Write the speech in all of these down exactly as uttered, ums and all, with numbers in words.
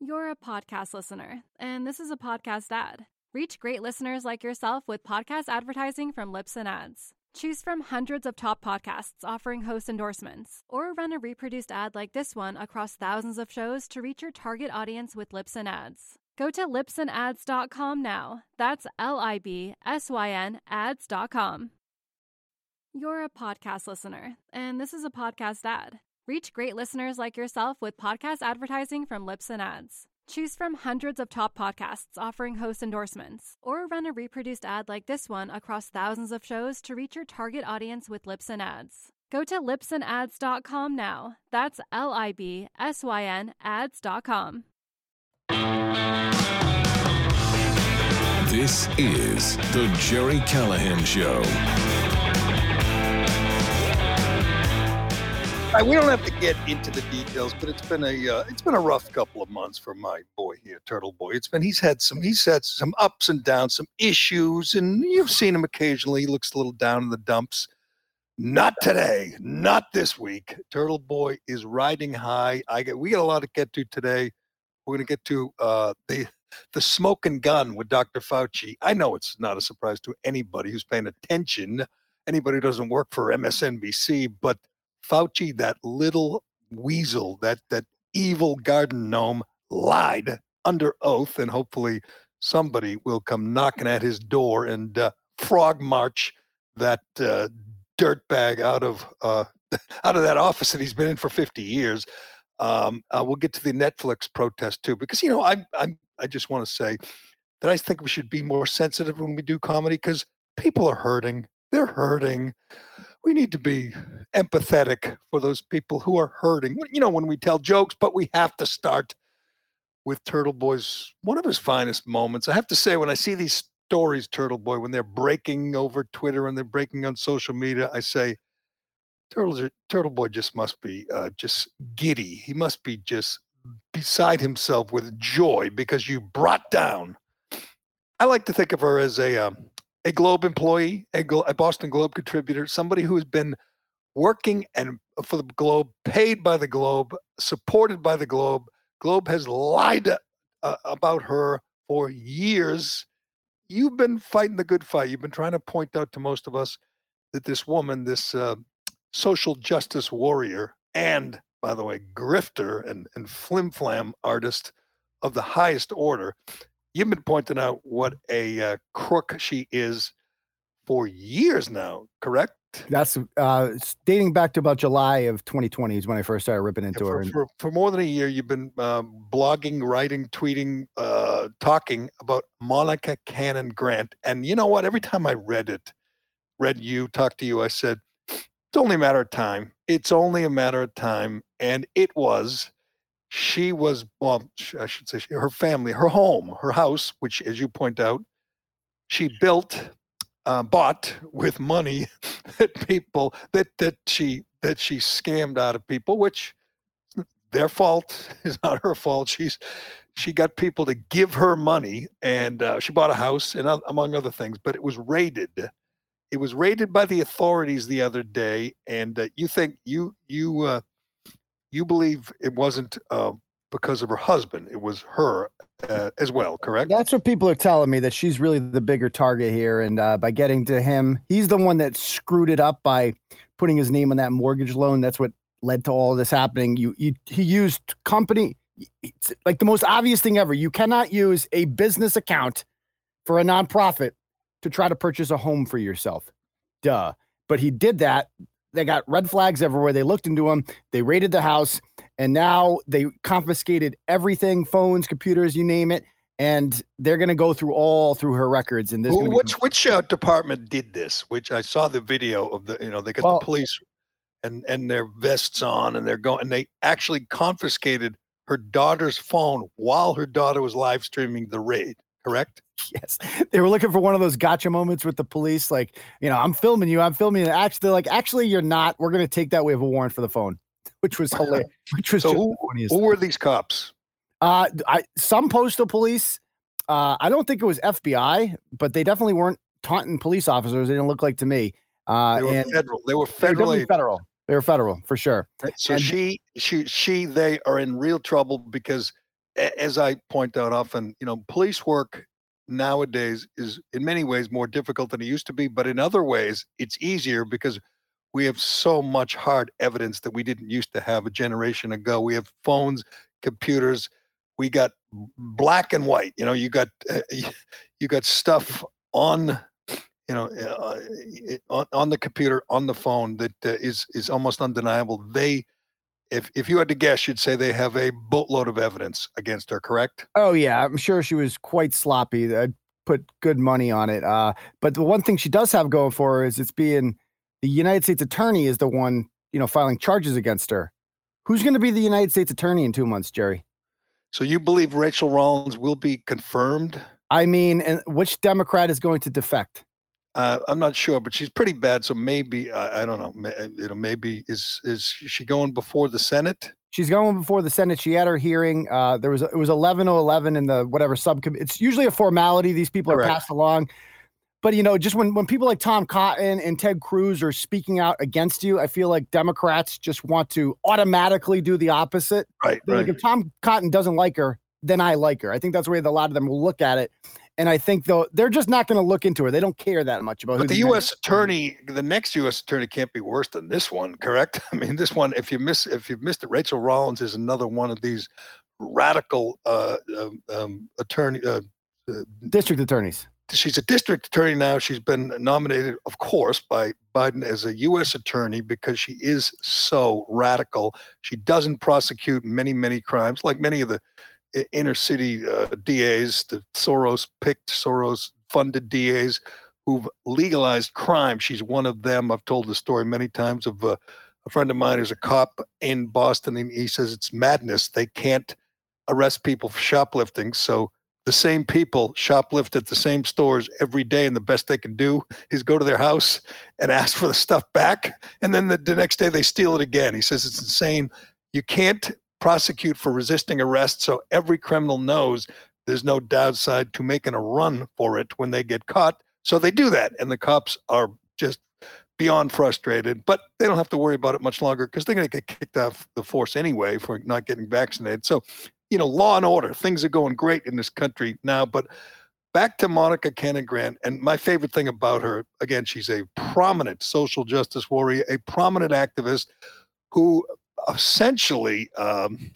You're a podcast listener, and this is a podcast ad. Reach great listeners like yourself with podcast advertising from Libsyn Ads. Choose from hundreds of top podcasts offering host endorsements, or run a reproduced ad like this one across thousands of shows to reach your target audience with Libsyn Ads. Go to libsyn ads dot com now. That's L I B S Y N ads dot com. You're a podcast listener, and this is a podcast ad. Reach great listeners like yourself with podcast advertising from Libsyn Ads. Choose from hundreds of top podcasts offering host endorsements, or run a reproduced ad like this one across thousands of shows to reach your target audience with Libsyn Ads. Go to libsyn ads dot com now. That's L I B S Y N ads dot com. This is the Gerry Callahan Show. All right, we don't have to get into the details, but it's been a uh, it's been a rough couple of months for my boy here, Turtle Boy. It's been he's had some he's had some ups and downs, some issues, and you've seen him occasionally. He looks a little down in the dumps. Not today, not this week. Turtle Boy is riding high. I get we got a lot to get to today. We're going to get to uh, the the smoking gun with Doctor Fauci. I know it's not a surprise to anybody who's paying attention, anybody who doesn't work for M S N B C, but Fauci, that little weasel, that that evil garden gnome, lied under oath, and hopefully somebody will come knocking at his door and uh, frog march that uh, dirtbag out of uh, out of that office that he's been in for fifty years. Um, uh, we'll get to the Netflix protest too, because you know I I I just want to say that I think we should be more sensitive when we do comedy, because people are hurting. They're hurting. We need to be empathetic for those people who are hurting. You know, when we tell jokes, but we have to start with Turtle Boy's, one of his finest moments. I have to say, when I see these stories, Turtle Boy, when they're breaking over Twitter and they're breaking on social media, I say, Turtle, Turtle Boy just must be uh, just giddy. He must be just beside himself with joy because you brought down. I like to think of her as a um, a Globe employee, a, Glo- a Boston Globe contributor, somebody who has been working and for the Globe, paid by the Globe, supported by the Globe. Globe has lied uh, about her for years. You've been fighting the good fight. You've been trying to point out to most of us that this woman, this uh, social justice warrior, and, by the way, grifter and, and flim-flam artist of the highest order, you've been pointing out what a uh, crook she is for years now, correct? That's uh, dating back to about July of twenty twenty is when I first started ripping into for, her. For, for more than a year, you've been um, blogging, writing, tweeting, uh, talking about Monica Cannon Grant. And you know what? Every time I read it, read you, talked to you, I said, it's only a matter of time. It's only a matter of time. And it was. She was, well, I should say, her family, her home, her house, which, as you point out, she built, uh, bought with money that people that that she that she scammed out of people, which their fault is not her fault. She's she got people to give her money, and uh, she bought a house, and uh, among other things. But it was raided. It was raided by the authorities the other day, and uh, you think you you. Uh, You believe it wasn't uh, because of her husband. It was her uh, as well, correct? That's what people are telling me, that she's really the bigger target here. And uh, by getting to him, he's the one that screwed it up by putting his name on that mortgage loan. That's what led to all this happening. You, you He used company, it's like the most obvious thing ever. You cannot use a business account for a nonprofit to try to purchase a home for yourself. Duh. But he did that. They got red flags everywhere. They looked into him. They raided the house, and now they confiscated everything, phones, computers, you name it. And they're going to go through all through her records. And there's Well, gonna which be- which uh, department did this? Which I saw the video of the, you know, they got Well- the police and and their vests on, and they're going, and they actually confiscated her daughter's phone while her daughter was live streaming the raid. Correct? Yes. They were looking for one of those gotcha moments with the police. Like, you know, I'm filming you. I'm filming. And actually, they're like, actually, you're not. We're going to take that. We have a warrant for the phone, which was hilarious. Which was So just who, the funniest who thing. were these cops? Uh, I, some postal police. Uh, I don't think it was F B I, but they definitely weren't taunting police officers. They didn't look like to me. Uh, They were and federal. They were they were federal. definitely agents. federal. They were federal for sure. So And- she, she, she, they are in real trouble because as I point out often, you know, police work nowadays is in many ways more difficult than it used to be, but in other ways it's easier because we have so much hard evidence that we didn't used to have a generation ago. We have phones, computers, we got black and white. You know, you got uh, you got stuff on, you know, uh, on, on the computer, on the phone that uh, is is almost undeniable. They, if if you had to guess, you'd say they have a boatload of evidence against her. Correct? Oh yeah, I'm sure she was quite sloppy. I'd put good money on it. Uh, but the one thing she does have going for her is it's being the United States attorney is the one, you know, filing charges against her. Who's going to be the United States attorney in two months, Jerry? So you believe Rachel Rollins will be confirmed? I mean, and which Democrat is going to defect? Uh, I'm not sure, but she's pretty bad. So maybe I, I don't know. May, you know, maybe is is she going before the Senate? She's going before the Senate. She had her hearing. Uh, there was it was eleven oh eleven in the whatever subcommittee. It's usually a formality. These people Correct. are passed along. But, you know, just when, when people like Tom Cotton and Ted Cruz are speaking out against you, I feel like Democrats just want to automatically do the opposite. Right, They're right. Like, if Tom Cotton doesn't like her, then I like her. I think that's the way that a lot of them will look at it. And I think, though, they're just not going to look into her. They don't care that much about But who the the U S attorney, the next U S attorney can't be worse than this one, correct? I mean, this one, if you miss, if you've missed it, Rachel Rollins is another one of these radical uh, um, um, attorney, uh, uh, district attorneys. She's a district attorney now. She's been nominated, of course, by Biden as a U S attorney because she is so radical. She doesn't prosecute many, many crimes, like many of the inner city uh, D As, the Soros-picked, Soros-funded D As who've legalized crime. She's one of them. I've told the story many times of uh, a friend of mine who's a cop in Boston, and he says it's madness. They can't arrest people for shoplifting, so the same people shoplift at the same stores every day, and the best they can do is go to their house and ask for the stuff back, and then the, the next day they steal it again. He says it's insane. You can't prosecute for resisting arrest, so every criminal knows there's no downside to making a run for it when they get caught, so they do that, and the cops are just beyond frustrated, but they don't have to worry about it much longer because they're going to get kicked off the force anyway for not getting vaccinated. So, you know, law and order, things are going great in this country now. But back to Monica Cannon-Grant, and my favorite thing about her, again, she's a prominent social justice warrior, a prominent activist who essentially um,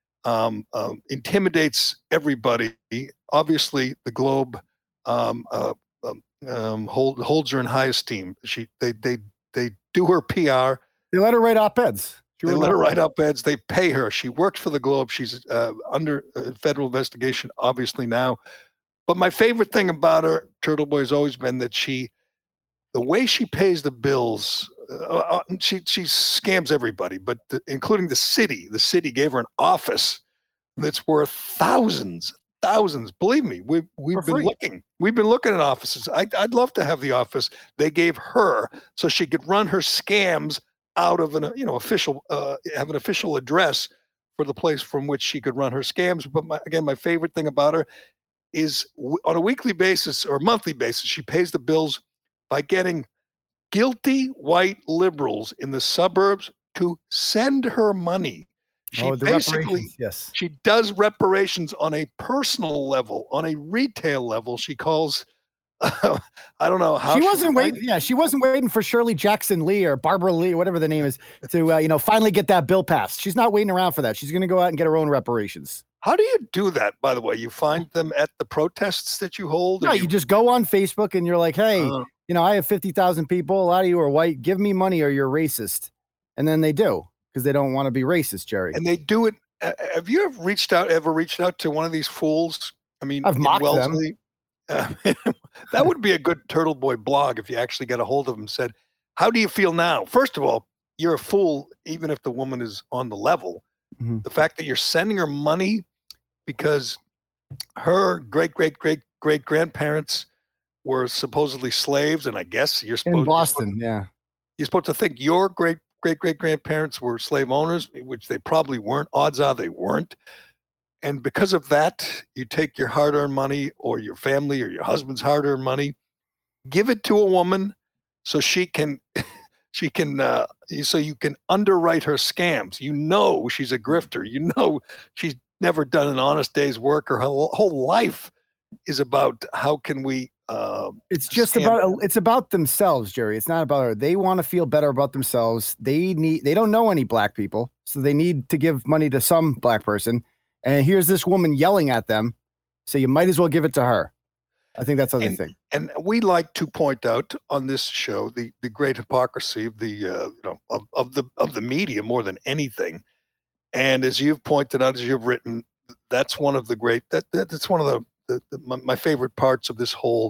um, um, intimidates everybody. Obviously, the Globe um, uh, um, um, hold, holds her in high esteem. She, they, they, they do her P R. They let her write op-eds. They let her write op-eds. They pay her. She works for the Globe. She's uh, under uh, federal investigation, obviously now. But my favorite thing about her, Turtle Boy, has always been that she, the way she pays the bills, uh, she she scams everybody, but the, including the city. The city gave her an office that's worth thousands, thousands. Believe me, we've we've For been free. looking. We've been looking at offices. I, I'd love to have the office they gave her so she could run her scams out of an, you know, official, uh, have an official address for the place from which she could run her scams. But my, again, my favorite thing about her is w- on a weekly basis or monthly basis, she pays the bills by getting guilty white liberals in the suburbs to send her money. She Oh, the basically, reparations, yes. she does reparations on a personal level, on a retail level. She calls, uh, I don't know how She wasn't waiting. Yeah, she wasn't waiting for Shirley Jackson Lee or Barbara Lee, whatever the name is, to uh, you know finally get that bill passed. She's not waiting around for that. She's going to go out and get her own reparations. How do you do that, by the way? You find them at the protests that you hold? No, or you just go on Facebook and you're like, hey, Uh. you know, I have fifty thousand people. A lot of you are white. Give me money or you're racist. And then they do because they don't want to be racist, Jerry. And they do it. Uh, have you ever reached out, ever reached out to one of these fools? I mean, I've in mocked them. Wellesley? Uh, that would be a good Turtle Boy blog if you actually got a hold of him and said, how do you feel now? First of all, you're a fool, even if the woman is on the level. Mhm. The fact that you're sending her money because her great, great, great, great grandparents were supposedly slaves, and I guess you're supposed In Boston, yeah. you're supposed to think your great, great, great grandparents were slave owners, which they probably weren't. Odds are they weren't. And because of that, you take your hard-earned money or your family or your husband's hard-earned money, give it to a woman so she can, she can, uh, so you can underwrite her scams. You know she's a grifter. You know she's never done an honest day's work. Her whole, whole life is about how can we. Uh, it's just about it's about themselves, Jerry. It's not about her. They want to feel better about themselves. They need. They don't know any black people, so they need to give money to some black person. And here's this woman yelling at them, so you might as well give it to her. I think that's how they and, think. And we like to point out on this show the the great hypocrisy of the uh, you know of, of the of the media more than anything. And as you've pointed out, as you've written, that's one of the great that, that that's one of the, the, the my, my favorite parts of this whole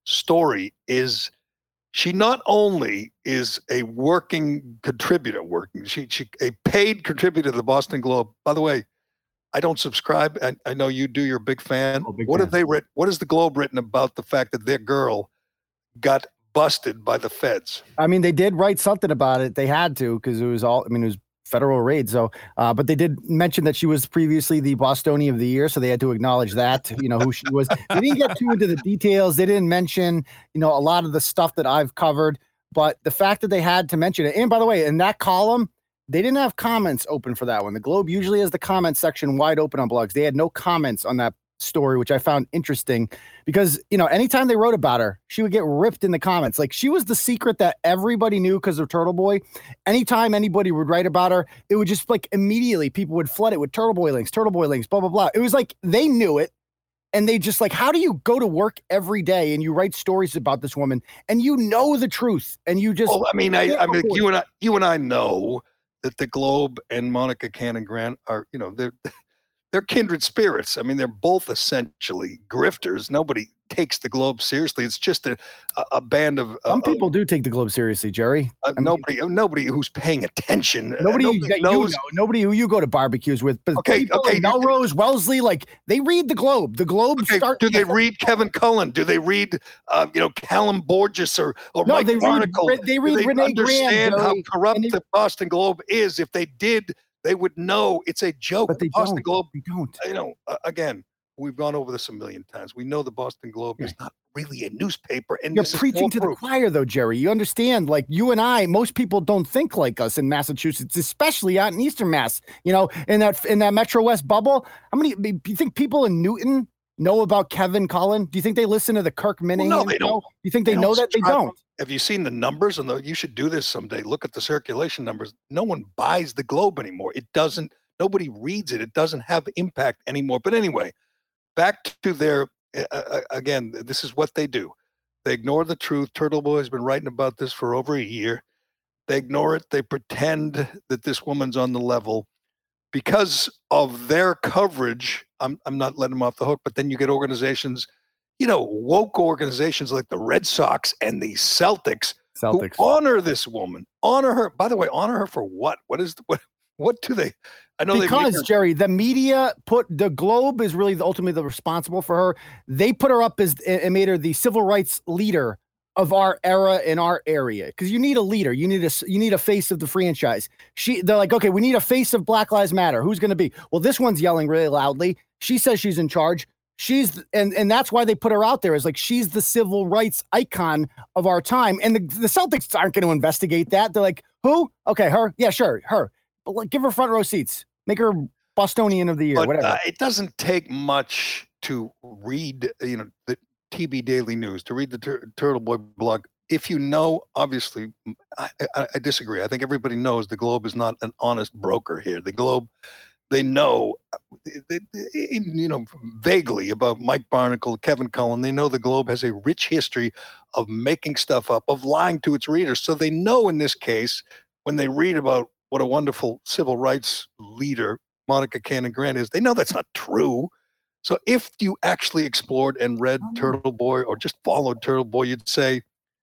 story is she not only is a working contributor, working she she a paid contributor to the Boston Globe. By the way, I don't subscribe. I, I know you do. You're a big fan. Oh, big what fan. Have they written? What has the Globe written about the fact that their girl got busted by the feds? I mean, they did write something about it. They had to because it was all. I mean, it was federal raid. So, uh, but they did mention that she was previously the Bostonian of the Year, so they had to acknowledge that. You know who she was. They didn't get too into the details. They didn't mention, you know, a lot of the stuff that I've covered. But the fact that they had to mention it, and by the way, in that column, they didn't have comments open for that one. The Globe usually has the comment section wide open on blogs. They had no comments on that story, which I found interesting because, you know, anytime they wrote about her, she would get ripped in the comments. Like she was the secret that everybody knew because of Turtle Boy. Anytime anybody would write about her, it would just like immediately people would flood it with Turtle Boy links, Turtle Boy links, blah, blah, blah. It was like they knew it. And they just like, how do you go to work every day and you write stories about this woman and you know the truth and you just. Well, I mean, I, I mean, you and I, you and I know that the Globe and Monica Cannon Grant are, you know, they're they're kindred spirits. I mean, they're both essentially grifters. Nobody takes the Globe seriously. It's just a a, a band of some uh, people do take the Globe seriously, Jerry. Uh, I mean, nobody, nobody who's paying attention. Nobody, uh, nobody that knows. You know, nobody who you go to barbecues with. But okay, okay. Melrose, Wellesley, like they read the Globe. The Globe okay, start. Do they read Kevin Cullen? Do they read, uh, you know, Callum Borges or or no, Mike they Barnacle? Read, they read do they Renee understand Graham, how Joey, corrupt they, the Boston Globe is? If they did, they would know it's a joke. But they the Boston don't. Globe, they don't. You know, uh, again, we've gone over this a million times. We know the Boston Globe is not really a newspaper. And you're this preaching is to the choir, though, Jerry. You understand? Like you and I, most people don't think like us in Massachusetts, especially out in Eastern Mass. You know, in that in that Metro West bubble. How many? Do you think people in Newton know about Kevin Cullen? Do you think they listen to the Kirk Minnihan? Well, no, they don't. Do you think they, they know that they don't? Have you seen the numbers? And the, you should do this someday. Look at the circulation numbers. No one buys the Globe anymore. It doesn't. Nobody reads it. It doesn't have impact anymore. But anyway, back to their, uh, again, this is what they do. They ignore the truth. Turtle Boy has been writing about this for over a year. They ignore it. They pretend that this woman's on the level. Because of their coverage, I'm, I'm not letting them off the hook, but then you get organizations, you know, woke organizations like the Red Sox and the Celtics, Celtics. who honor this woman, honor her. By the way, honor her for what? What is, what, what do they, I know because they Jerry, the media put the Globe is really the, ultimately responsible for her. They put her up as and made her the civil rights leader of our era in our area. Because you need a leader, you need a you need a face of the franchise. She, they're like, okay, we need a face of Black Lives Matter. Who's going to be? Well, this one's yelling really loudly. She says she's in charge. She's and and that's why they put her out there is like she's the civil rights icon of our time. And the, the Celtics aren't going to investigate that. They're like, who? Okay, her. Yeah, sure, her. But like, give her front row seats. Make her Bostonian of the Year, but, whatever. Uh, it doesn't take much to read, you know, the T B Daily News, to read the Tur- Turtle Boy blog. If you know, obviously, I, I, I disagree. I think everybody knows the Globe is not an honest broker here. The Globe, they know, they, they, you know, vaguely about Mike Barnacle, Kevin Cullen. They know the Globe has a rich history of making stuff up, of lying to its readers. So they know in this case, when they read about what a wonderful civil rights leader Monica Cannon Grant is, they know that's not true. So if you actually explored and read oh. Turtle Boy or just followed Turtle Boy, you'd say,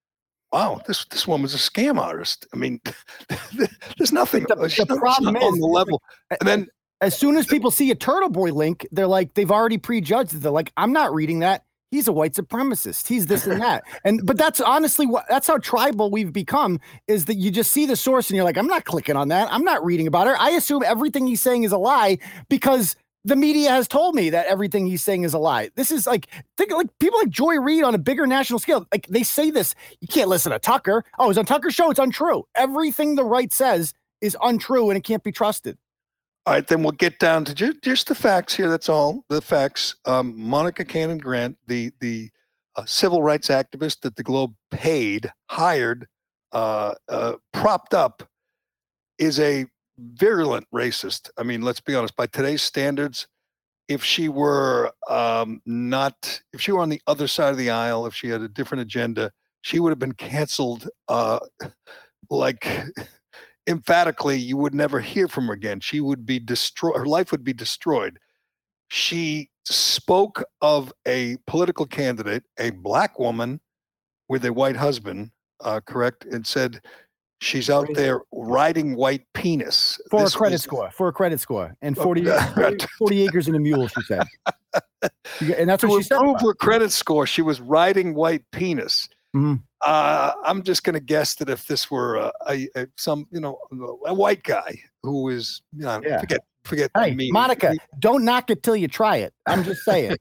wow, this this woman's a scam artist. I mean, there's nothing. The, the problem is on the level. And then as soon as people see a Turtle Boy link, they're like, they've already prejudged it. They're like, I'm not reading that. He's a white supremacist. He's this and that. And but that's honestly what that's how tribal we've become, is that you just see the source and you're like, I'm not clicking on that. I'm not reading about her. I assume everything he's saying is a lie because the media has told me that everything he's saying is a lie. This is like, think like people like Joy Reid on a bigger national scale. Like they say this, you can't listen to Tucker. Oh, it's on Tucker's show. It's untrue. Everything the right says is untrue and it can't be trusted. All right, then we'll get down to just, just the facts here. That's all. The facts. Um, Monica Cannon Grant, the the uh, civil rights activist that the Globe paid, hired, uh, uh, propped up, is a virulent racist. I mean, let's be honest. By today's standards, if she were um, not, if she were on the other side of the aisle, if she had a different agenda, she would have been canceled. Uh, like. Emphatically, you would never hear from her again. She would be destroyed. Her life would be destroyed. She spoke of a political candidate, a black woman with a white husband, uh, correct, and said she's out there riding white penis. For This a credit was- score, for a credit score, and forty, Oh, forty, forty acres and a mule, she said. And that's To what she said. improve her credit score, she was riding white penis. Mhm. Uh, I'm just going to guess that if this were a, a, a some, you know, a white guy who is, you know, Yeah. forget, forget Hey, me. Monica, don't knock it till you try it. I'm just saying.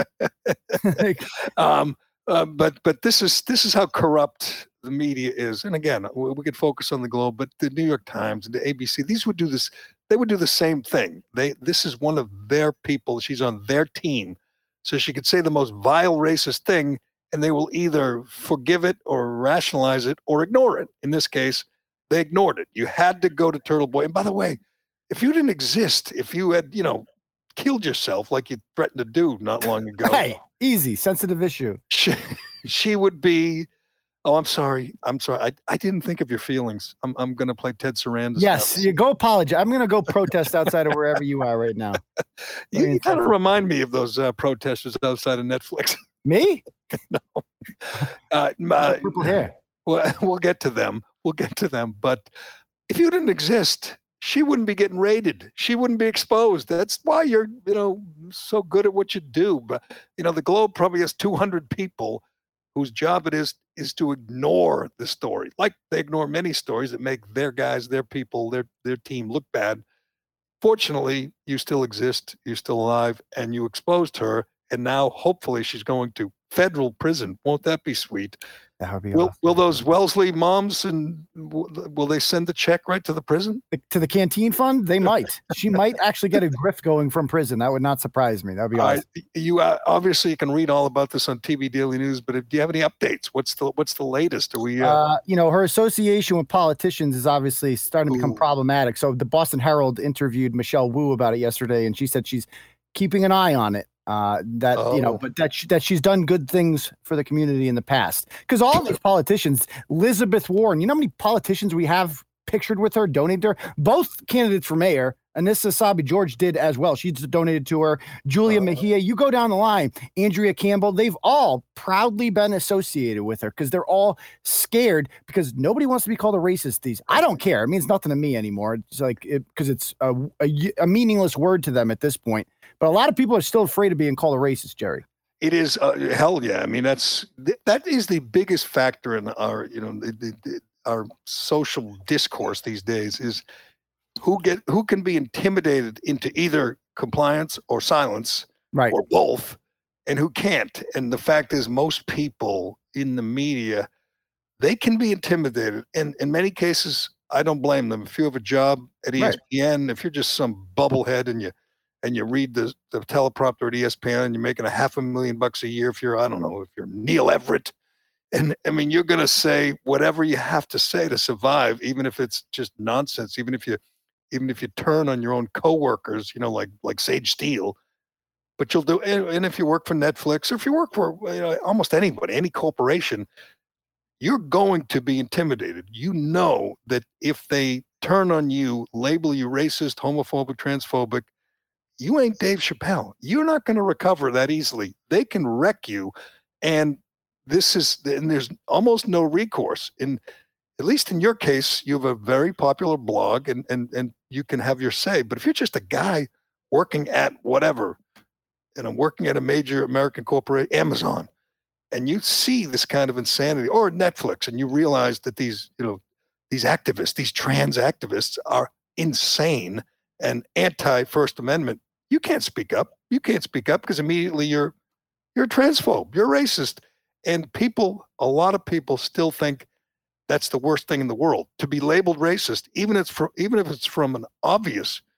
um, uh, but but this is this is how corrupt the media is. And again, we, we could focus on the Globe, but the New York Times and the A B C, these would do this. They would do the same thing. They this is one of their people. She's on their team, so she could say the most vile racist thing, and they will either forgive it or rationalize it or ignore it. In this case, they ignored it. You had to go to Turtle Boy. And by the way, if you didn't exist, if you had, you know, killed yourself like you threatened to do not long ago, Hey, easy, sensitive issue. she, she would be, oh, I'm sorry. I'm sorry. I, I didn't think of your feelings. I'm I'm going to play Ted Sarandon. Yes, you go apologize. I'm going to go protest outside of wherever you are right now. You, you kind of remind me of those uh, protesters outside of Netflix. Me? uh, my, Purple hair. well, we'll get to them. We'll get to them. But if you didn't exist, she wouldn't be getting raided. She wouldn't be exposed. That's why you're, you know, so good at what you do. But, you know, the Globe probably has two hundred people whose job it is is to ignore the story. Like they ignore many stories that make their guys, their people, their their team look bad. Fortunately, you still exist. You're still alive, and you exposed her. And now, hopefully, she's going to federal prison. Won't that be sweet? That would be Will, awesome. will those Wellesley moms and will, will they send the check right to the prison? To the canteen fund? They might. She might actually get a grift going from prison. That would not surprise me. That would be awesome. Uh, you uh, obviously you can read all about this on T V Daily News, but if, do you have any updates? What's the what's the latest? Are we? Uh, Uh, you know, her association with politicians is obviously starting to become Ooh. problematic. So the Boston Herald interviewed Michelle Wu about it yesterday, and she said she's keeping an eye on it. Uh, that you know, Oh. but that she, that she's done good things for the community in the past. Because all of these politicians, Elizabeth Warren, you know how many politicians we have pictured with her, donated to her? Both candidates for mayor, Anissa Sabi George did as well. She's donated to her. Julia Oh. Mejia, you go down the line, Andrea Campbell, they've all proudly been associated with her because they're all scared because nobody wants to be called a racist. These, I don't care. It means nothing to me anymore. It's like, it because it's a, a, a meaningless word to them at this point. But a lot of people are still afraid of being called a racist, Jerry. It is uh, hell yeah. I mean, that's th- that is the biggest factor in our you know the, the, the, our social discourse these days is who get who can be intimidated into either compliance or silence Right. or both, and who can't. And the fact is, most people in the media, they can be intimidated, and in many cases, I don't blame them. If you have a job at E S P N, if you're just some bubblehead and you and you read the, the teleprompter at E S P N and you're making a half a million bucks a year, if you're, I don't know, if you're Neil Everett, and I mean, you're going to say whatever you have to say to survive, even if it's just nonsense, even if you, even if you turn on your own coworkers, you know, like, like Sage Steele, but you'll do, and, and if you work for Netflix or if you work for you know, almost anybody, any corporation, you're going to be intimidated. You know that if they turn on you, label you racist, homophobic, transphobic, you ain't Dave Chappelle. You're not going to recover that easily. They can wreck you. And this is, and there's almost no recourse. In, at least in your case, you have a very popular blog and, and, and you can have your say. But if you're just a guy working at whatever, and I'm working at a major American corporation, Amazon, and you see this kind of insanity, or Netflix, and you realize that these, you know, these activists, these trans activists are insane and anti-First Amendment, you can't speak up. You can't speak up because immediately you're you're a transphobe, you're racist. And people, a lot of people still think that's the worst thing in the world, to be labeled racist, even if it's from, even if it's from an obvious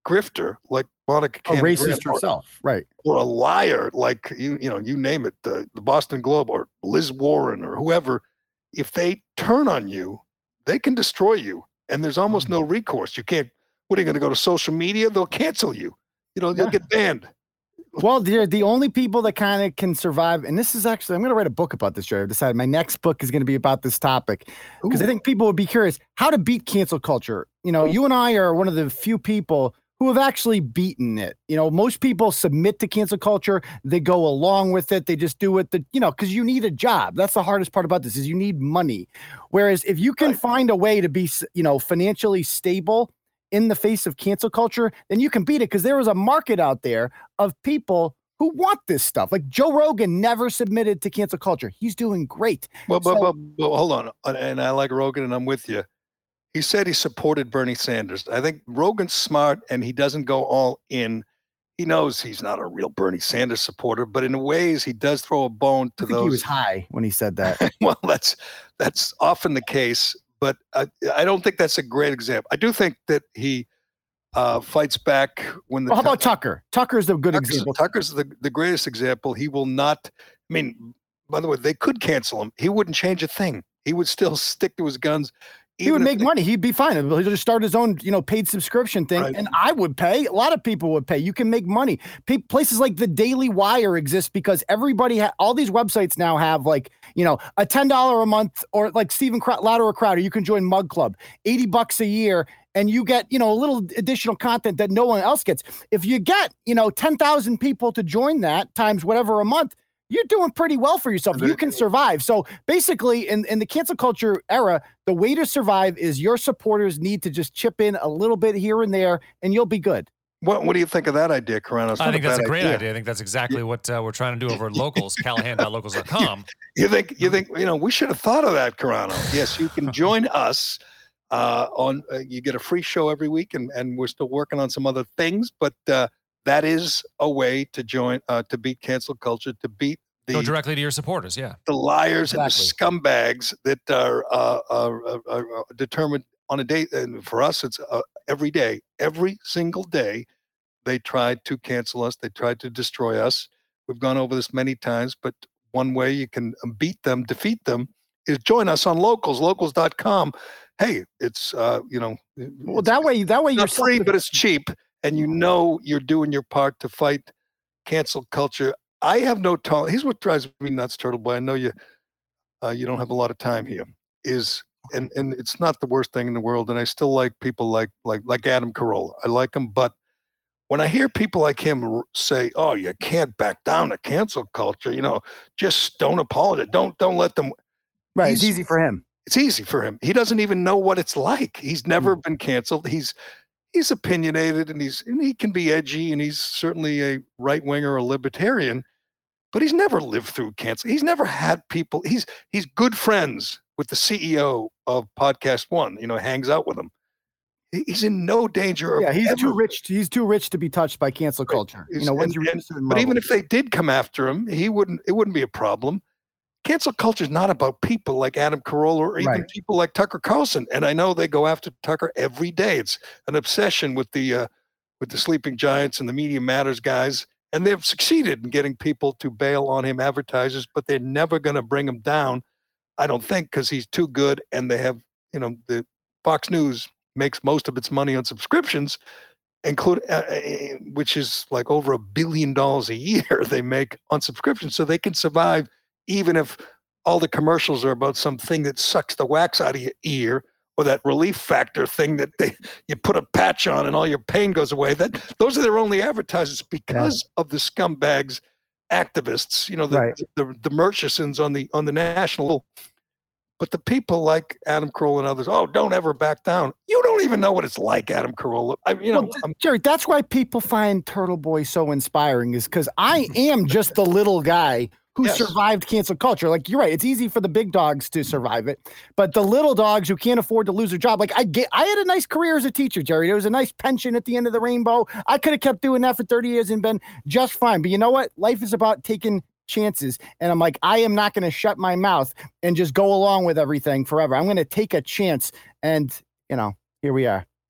grifter like Monica A Cannon racist Graham, or, herself, right? or a liar like you, you know, you name it, the, the Boston Globe or Liz Warren or whoever, if they turn on you, they can destroy you, and there's almost no recourse. You can't. What are you going to go to social media? They'll cancel you. You know, you'll Yeah. get banned. Well, they're the only people that kind of can survive. And this is actually, I'm going to write a book about this, Jerry. I've decided my next book is going to be about this topic because I think people would be curious how to beat cancel culture. You know, you and I are one of the few people who have actually beaten it. You know, most people submit to cancel culture. They go along with it. They just do it, the, you know, because you need a job. That's the hardest part about this is you need money. Whereas if you can Right. find a way to be, you know, financially stable in the face of cancel culture, then you can beat it because there is a market out there of people who want this stuff. Like Joe Rogan never submitted to cancel culture. He's doing great. Well, but, So- but, but hold on. And I like Rogan, and I'm with you. He said he supported Bernie Sanders. I think Rogan's smart, and he doesn't go all in. He knows he's not a real Bernie Sanders supporter, but in ways he does throw a bone to I think those. he was high when he said that. Well, that's that's often the case, but I, I don't think that's a great example. I do think that he uh, fights back when the Well, how ti- about Tucker? Tucker's a good Tucker's, example. Tucker's the, the greatest example. He will not. I mean, by the way, they could cancel him. He wouldn't change a thing. He would still stick to his guns. He would even if make they- money. He'd be fine. He'll just start his own, you know, paid subscription thing. Right. And I would pay. A lot of people would pay. You can make money. Pa- places like the Daily Wire exist because everybody, ha- all these websites now have like, you know, a ten dollars a month, or like Stephen Crow- Louder or Crowder, you can join Mug Club, eighty bucks a year. And you get, you know, a little additional content that no one else gets. If you get, you know, ten thousand people to join that times whatever a month, you're doing pretty well for yourself. You can survive. So basically, in, in the cancel culture era, the way to survive is your supporters need to just chip in a little bit here and there, and you'll be good. What What do you think of that idea, Carano? I think that's a great idea. I think that's exactly what uh, we're trying to do over at Locals, callahan dot locals dot com. You think you think you know we should have thought of that, Carano? Yes, you can join us uh, on. Uh, you get a free show every week, and and we're still working on some other things, but uh, that is a way to join uh, to beat cancel culture, to beat Go the directly to your supporters. Yeah. the liars Exactly. and the scumbags that are, uh, are, are, are determined on a day. And for us, it's uh, every day, every single day. They tried to cancel us. They tried to destroy us. We've gone over this many times, but one way you can beat them, defeat them, is join us on Locals, locals dot com. Hey, it's, uh, you know, Well, it's that way, that way you're not free, self- but it's cheap. And you know you're doing your part to fight cancel culture. I have no tolerance. Here's what drives me nuts, Turtle Boy. I know you uh, you don't have a lot of time here. Is and and it's not the worst thing in the world. And I still like people like like like Adam Carolla. I like him, but when I hear people like him r- say, "Oh, you can't back down to cancel culture," you know, just don't apologize. Don't don't let them. right. It's he's- easy for him. It's easy for him. He doesn't even know what it's like. He's never been canceled. He's he's opinionated, and he's and he can be edgy, and he's certainly a right winger or a libertarian. But he's never lived through cancel. He's never had people. He's he's good friends with the C E O of Podcast One. You know, hangs out with him. He- He's in no danger. Of Yeah, he's too ever- rich. He's too rich to be touched by cancel culture. You He's- know, once and- you reach and- a certain But even level. if they did come after him, he wouldn't. It wouldn't be a problem. Cancel culture is not about people like Adam Carolla or even Right. people like Tucker Carlson. And I know they go after Tucker every day. It's an obsession with the uh, with the sleeping giants and the Media Matters guys. And they've succeeded in getting people to bail on him, advertisers, but they're never going to bring him down, I don't think, because he's too good. And they have, you know, the Fox News makes most of its money on subscriptions, include uh, uh, which is like over a billion dollars a year they make on subscriptions, so they can survive even if all the commercials are about something that sucks the wax out of your ear, or that relief factor thing that they you put a patch on and all your pain goes away. That those are their only advertisers because of the scumbags, activists, you know, the Right. the, the Murchisons on the on the national. But the people like Adam Carolla and others, oh, don't ever back down. You don't even know what it's like, Adam Carolla. I, you know, Well, I'm, Jerry, that's why people find Turtle Boy so inspiring, is because I am just the little guy who Yes. survived cancel culture. Like, you're right, it's easy for the big dogs to survive it, but the little dogs who can't afford to lose their job, like I get, I had a nice career as a teacher, Jerry. There was a nice pension at the end of the rainbow. I could have kept doing that for thirty years and been just fine. But you know what? Life is about taking chances. And I'm like, I am not going to shut my mouth and just go along with everything forever. I'm going to take a chance. And, you know, here we are.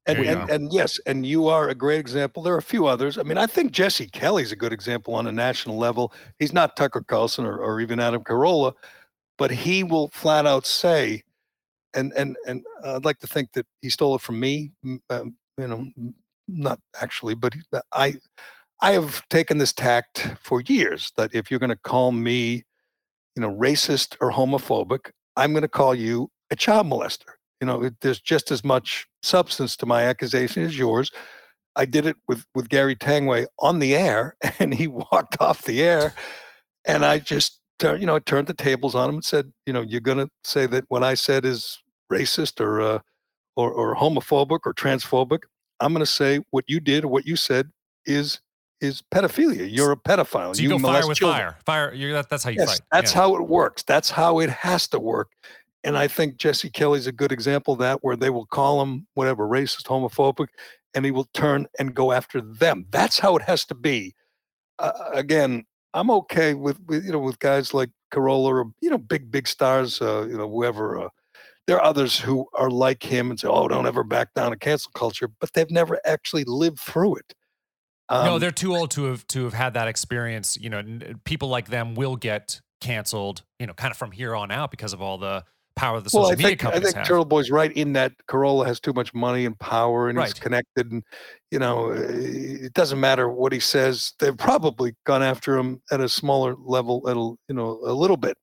And, There you and, go. and yes, and you are a great example. There are a few others. I mean, I think Jesse Kelly's a good example on a national level. He's not Tucker Carlson or, or even Adam Carolla, but he will flat out say, and and and I'd like to think that he stole it from me. Um, you know, not actually, but I I have taken this tact for years that if you're going to call me, you know, racist or homophobic, I'm going to call you a child molester. You know, it, there's just as much substance to my accusation as yours. I did it with, with Gary Tangway on the air, and he walked off the air, and I just, tur- you know, turned the tables on him and said, you know, you're going to say that what I said is racist or, uh, or, or homophobic or transphobic. I'm going to say what you did or what you said is is pedophilia. You're a pedophile. So you, go molest fire with children. fire. Fire. You're, that, that's how you Yes, fight. that's Yeah. how it works. That's how it has to work. And I think Jesse Kelly's a good example of that, where they will call him whatever, racist, homophobic, and he will turn and go after them. That's how it has to be. Uh, again, I'm okay with, with you know with guys like Carolla or you know big big stars, uh, you know whoever. Uh, there are others who are like him and say, "Oh, don't ever back down to cancel culture," but they've never actually lived through it. Um, no, they're too old to have to have had that experience. You know, n- people like them will get canceled. You know, kind of from here on out because of all the power the social well, I media think I companies think have. Turtle Boy's right in that Carolla has too much money and power, and he's Right. connected, and you know it doesn't matter what he says. They've probably gone after him at a smaller level, at a, you know a little bit,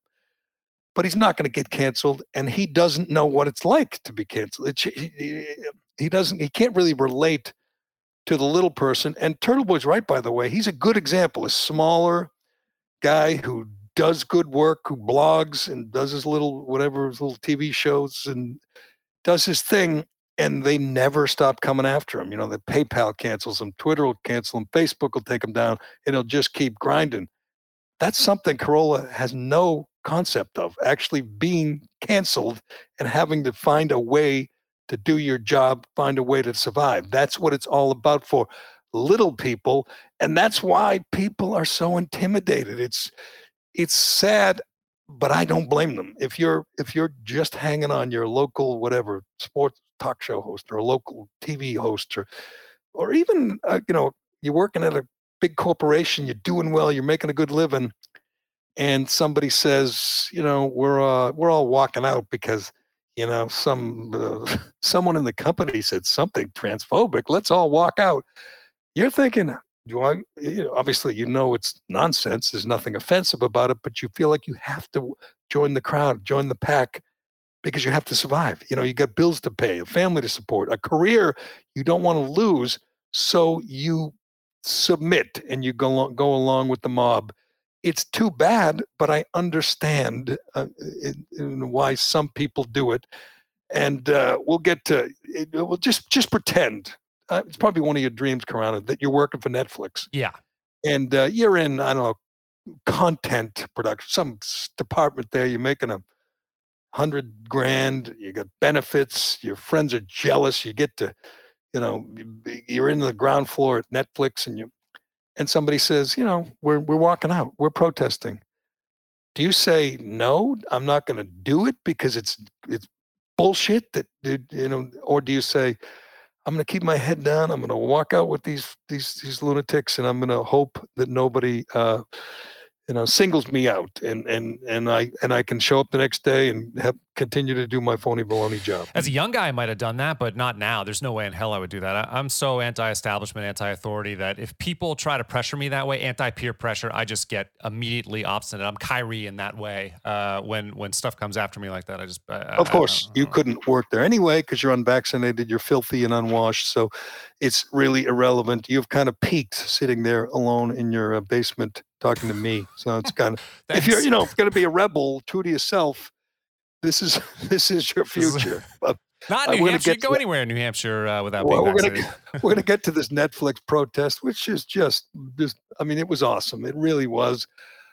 but he's not going to get canceled, and he doesn't know what it's like to be canceled. It, he, he doesn't. He can't really relate to the little person. And Turtle Boy's right, by the way. He's a good example. A smaller guy who does good work, who blogs and does his little whatever, his little T V shows and does his thing. And they never stop coming after him. You know, the PayPal cancels him, Twitter will cancel him, Facebook will take him down, and he'll just keep grinding. That's something Carolla has no concept of, actually being canceled and having to find a way to do your job, find a way to survive. That's what it's all about for little people. And that's why people are so intimidated. It's it's sad, but I don't blame them. If you're if you're just hanging on your local whatever sports talk show host or a local T V host or or even uh, you know, you're working at a big corporation, you're doing well, you're making a good living, and somebody says, you know, we're uh, we're all walking out because you know some uh, someone in the company said something transphobic. Let's all walk out. You're thinking, do I? You know, obviously, you know it's nonsense. There's nothing offensive about it, but you feel like you have to join the crowd, join the pack, because you have to survive. You know, you got bills to pay, a family to support, a career you don't want to lose. So you submit and you go go along with the mob. It's too bad, but I understand uh, in, in why some people do it. And uh, we'll get to it. We'll just just pretend. Uh, it's probably one of your dreams, Karana, that you're working for Netflix. Yeah. And uh, you're in, I don't know, content production, some department there. You're making a hundred grand. You got benefits. Your friends are jealous. You get to, you know, you're in the ground floor at Netflix, and you, and somebody says, you know, we're we're walking out. We're protesting. Do you say no? I'm not going to do it because it's it's bullshit. That you know, or do you say, I'm going to keep my head down. I'm going to walk out with these these these lunatics, and I'm going to hope that nobody, uh, you know, singles me out, and and and I and I can show up the next day and have continue to do my phony baloney job. As a young guy, I might have done that, but not now. There's no way in hell I would do that. I, I'm so anti-establishment, anti-authority that if people try to pressure me that way, anti-peer pressure, I just get immediately obstinate. I'm Kyrie in that way. Uh, when when stuff comes after me like that, I just. I, Of I- course, I- you couldn't work there anyway because you're unvaccinated, you're filthy and unwashed. So it's really irrelevant. You've kind of peaked sitting there alone in your uh, basement talking to me. So it's kind of, if you're, Thanks. you know, going to be a rebel, true to yourself, this is this is your This is- future. But Not Uh, New we're gonna Hampshire. get Go to- anywhere in New Hampshire uh, without well, being we're gonna vaccinated. get, we're gonna get to this Netflix protest, which is just just. I mean, it was awesome. It really was.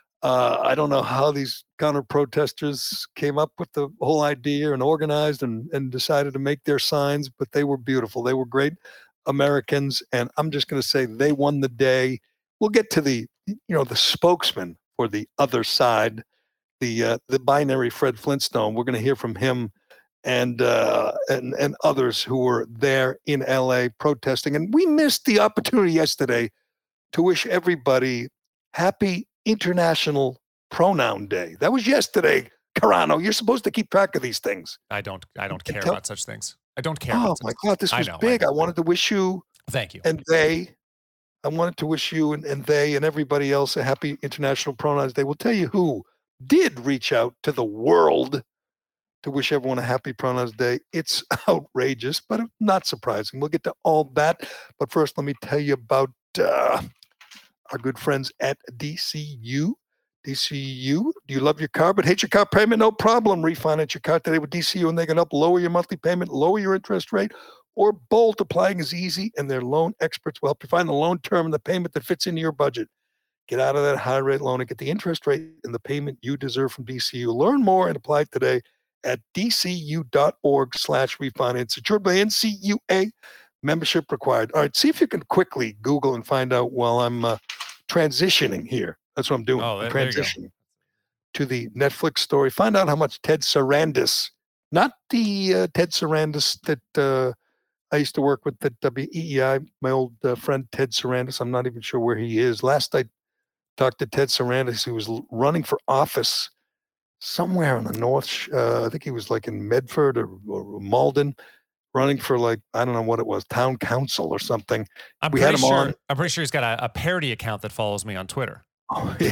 Uh, I don't know how these counter protesters came up with the whole idea and organized and, and decided to make their signs, but they were beautiful. They were great Americans. And I'm just going to say they won the day. We'll get to the, you know, the spokesman for the other side, the, uh, the binary Fred Flintstone. We're going to hear from him and uh, and and others who were there in L A protesting. And we missed the opportunity yesterday to wish everybody happy International Pronoun Day. That was yesterday, Carano. You're supposed to keep track of these things. I don't. I don't care tell- about such things. I don't care. Oh about such my things. God, this I was know, I big. I, know. wanted to wish you Thank you. and they. I wanted to wish you and, and they and everybody else a happy International Pronouns Day. We'll tell you who did reach out to the world to wish everyone a happy Pronouns Day. It's outrageous, but not surprising. We'll get to all that. But first, let me tell you about uh, our good friends at D C U. D C U, do you love your car but hate your car payment? No problem. Refinance your car today with D C U, and they can help lower your monthly payment, lower your interest rate, or both. Applying is easy, and their loan experts will help you find the loan term and the payment that fits into your budget. Get out of that high rate loan and get the interest rate and the payment you deserve from D C U. Learn more and apply today at dcu.org slash refinance. Secured by N C U A. Membership required. All right, see if you can quickly Google and find out while I'm uh, transitioning here. That's what I'm doing. Oh, I'm there- there you go. transitioning to the Netflix story. Find out how much Ted Sarandis, not the uh, Ted Sarandis that uh, I used to work with at W E E I, my old uh, friend Ted Sarandis. I'm not even sure where he is. Last I talked to Ted Sarandis, he was l- running for office somewhere in the north. sh- Uh, I think he was like in Medford or, or Malden, running for like, I don't know what it was, town council or something. I'm we had pretty him sure. on. I'm pretty sure he's got a, a parody account that follows me on Twitter. Oh, he,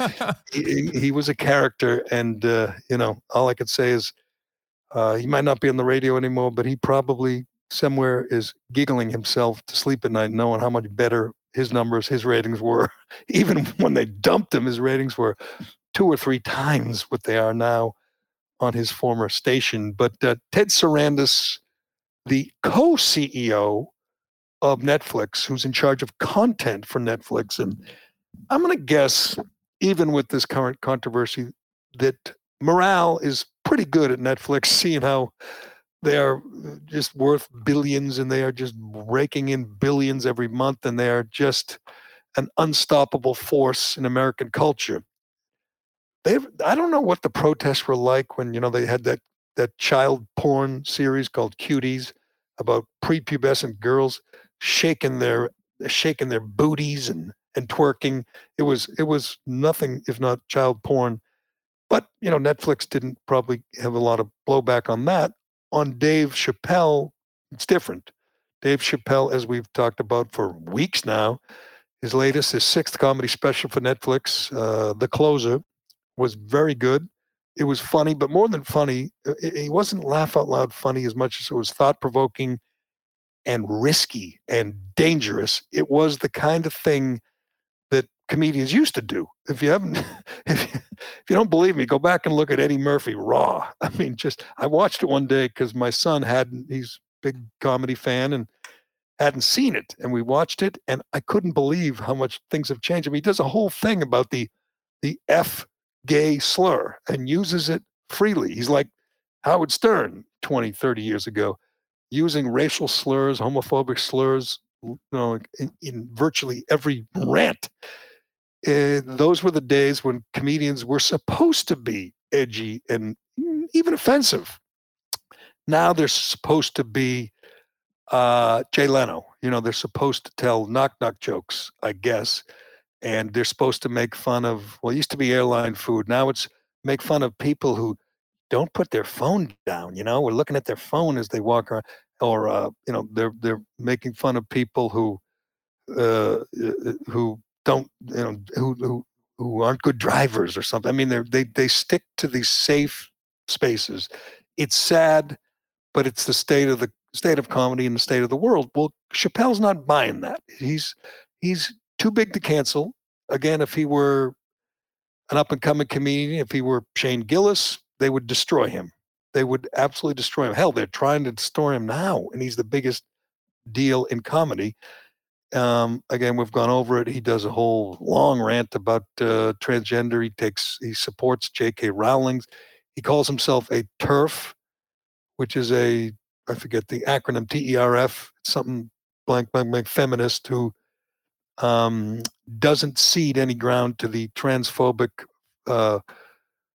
he, he was a character, and uh, you know, all I could say is uh, he might not be on the radio anymore, but he probably somewhere is giggling himself to sleep at night, knowing how much better his numbers, his ratings were. Even when they dumped him, his ratings were two or three times what they are now on his former station. But uh, Ted Sarandis, the co-C E O of Netflix, who's in charge of content for Netflix, and I'm going to guess, even with this current controversy, that morale is pretty good at Netflix, seeing how they are just worth billions and they are just raking in billions every month, and they are just an unstoppable force in American culture. They, I don't know what the protests were like when, you know, they had that that child porn series called Cuties about prepubescent girls shaking their shaking their booties and and twerking. It was it was nothing if not child porn. But you know, Netflix didn't probably have a lot of blowback on that. On Dave Chappelle, it's different. Dave Chappelle, as we've talked about for weeks now, his latest, his sixth comedy special for Netflix, uh, The Closer, was very good. It was funny, but more than funny, it, it wasn't laugh out loud funny as much as it was thought provoking and risky and dangerous. It was the kind of thing that comedians used to do. If you haven't, if you, if you don't believe me, go back and look at Eddie Murphy Raw. I mean, just I watched it one day because my son hadn't. He's a big comedy fan and hadn't seen it, and we watched it, and I couldn't believe how much things have changed. I mean, he does a whole thing about the the F gay slur and uses it freely. He's like Howard Stern twenty, thirty years ago, using racial slurs, homophobic slurs, you know, in, in virtually every rant. Uh, those were the days when comedians were supposed to be edgy and even offensive. Now they're supposed to be uh, Jay Leno. You know, they're supposed to tell knock-knock jokes, I guess. And they're supposed to make fun of, well, it used to be airline food. Now it's make fun of people who don't put their phone down. You know, we're looking at their phone as they walk around, or uh, you know, they're they're making fun of people who uh, who don't, you know, who who who aren't good drivers or something. I mean, they they they stick to these safe spaces. It's sad, but it's the state of the state of comedy and the state of the world. Well, Chappelle's not buying that. He's he's too big to cancel. Again, if he were an up and coming comedian, if he were Shane Gillis, they would destroy him. They would absolutely destroy him. Hell, they're trying to destroy him now, and he's the biggest deal in comedy. Um, again, we've gone over it. He does a whole long rant about uh, transgender. He takes, he supports J K Rowling. He calls himself a TERF, which is a, I forget the acronym, T E R F, something blank, blank, blank, feminist who um, doesn't cede any ground to the transphobic uh,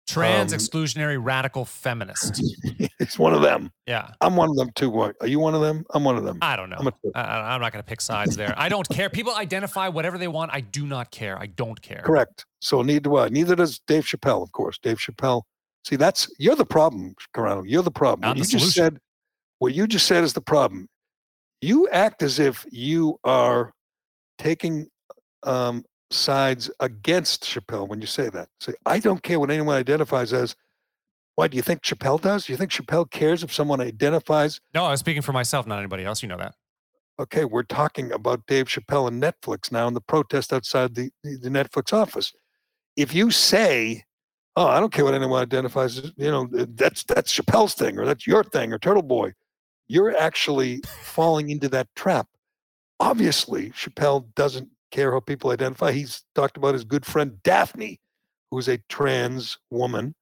Trans Um, exclusionary radical feminist. He's one of them. Yeah. I'm one of them too. What? Are you one of them? I'm one of them. I don't know. I'm, a, I, I'm not going to pick sides there. I don't care. People identify whatever they want. I do not care. I don't care. correct. So neither do I. Neither does Dave Chappelle, of course. Dave Chappelle. See, that's you're the problem, Carano. You're the problem. I'm What you the just solution. said. What you just said is the problem. You act as if you are taking um, sides against Chappelle when you say that. Say, I don't care what anyone identifies as. Why do you think Chappelle does? Do you think Chappelle cares if someone identifies? No, I was speaking for myself, not anybody else. You know that. Okay, we're talking about Dave Chappelle and Netflix now and the protest outside the, the Netflix office. If you say, oh, I don't care what anyone identifies as, you know, that's that's Chappelle's thing or that's your thing or Turtle Boy, you're actually falling into that trap. Obviously, Chappelle doesn't care how people identify. He's talked about his good friend Daphne, who's a trans woman.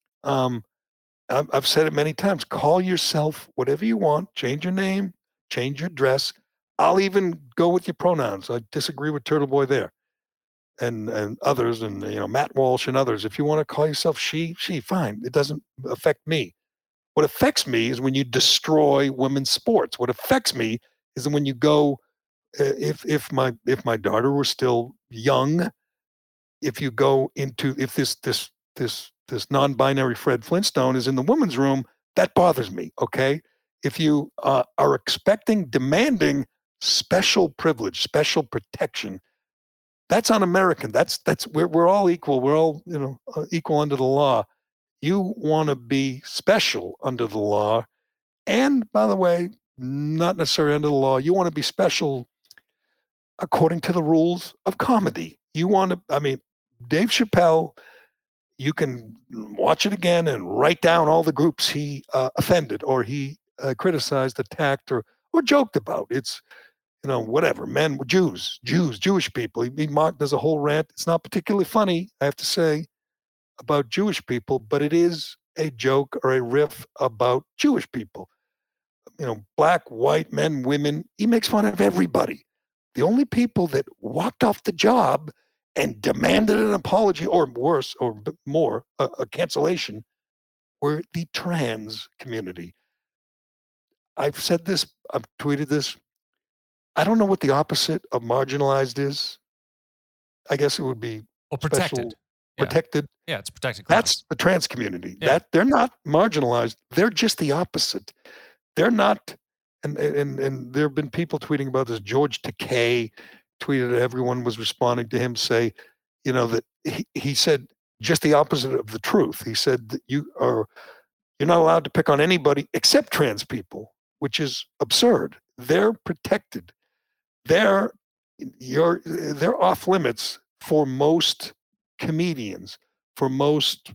Um, I've, I've said it many times. Call yourself whatever you want. Change your name. Change your dress. I'll even go with your pronouns. I disagree with Turtle Boy there, and and others, and you know Matt Walsh and others. If you want to call yourself she, she, fine. It doesn't affect me. What affects me is when you destroy women's sports. What affects me is when you go. Uh, if if my if my daughter were still young, if you go into if this this this this non-binary Fred Flintstone is in the women's room, that bothers me. Okay, if you uh, are expecting, demanding special privilege, special protection, that's un-American. That's that's we're we're all equal. We're all you know uh, equal under the law. You want to be special under the law, and by the way, not necessarily under the law. You want to be special according to the rules of comedy. You want to. I mean, Dave Chappelle. You can watch it again and write down all the groups he uh, offended or he uh, criticized, attacked, or or joked about. It's you know whatever men, Jews, Jews, Jewish people. He, he mocked. There's a whole rant. It's not particularly funny, I have to say, about Jewish people, but it is a joke or a riff about Jewish people. You know, black, white, men, women. He makes fun of everybody. The only people that walked off the job and demanded an apology, or worse, or more, a, a cancellation, were the trans community. I've said this, I've tweeted this. I don't know what the opposite of marginalized is. I guess it would be Well, special- protected. Yeah. protected. Yeah, it's protected class. That's the trans community. Yeah. That they're not marginalized. They're just the opposite. They're not, and and and there have been people tweeting about this. George Takei tweeted, everyone was responding to him, say, you know, that he, he said just the opposite of the truth. He said that you are you're not allowed to pick on anybody except trans people, which is absurd. They're protected. They're you're they're off limits for most comedians, for most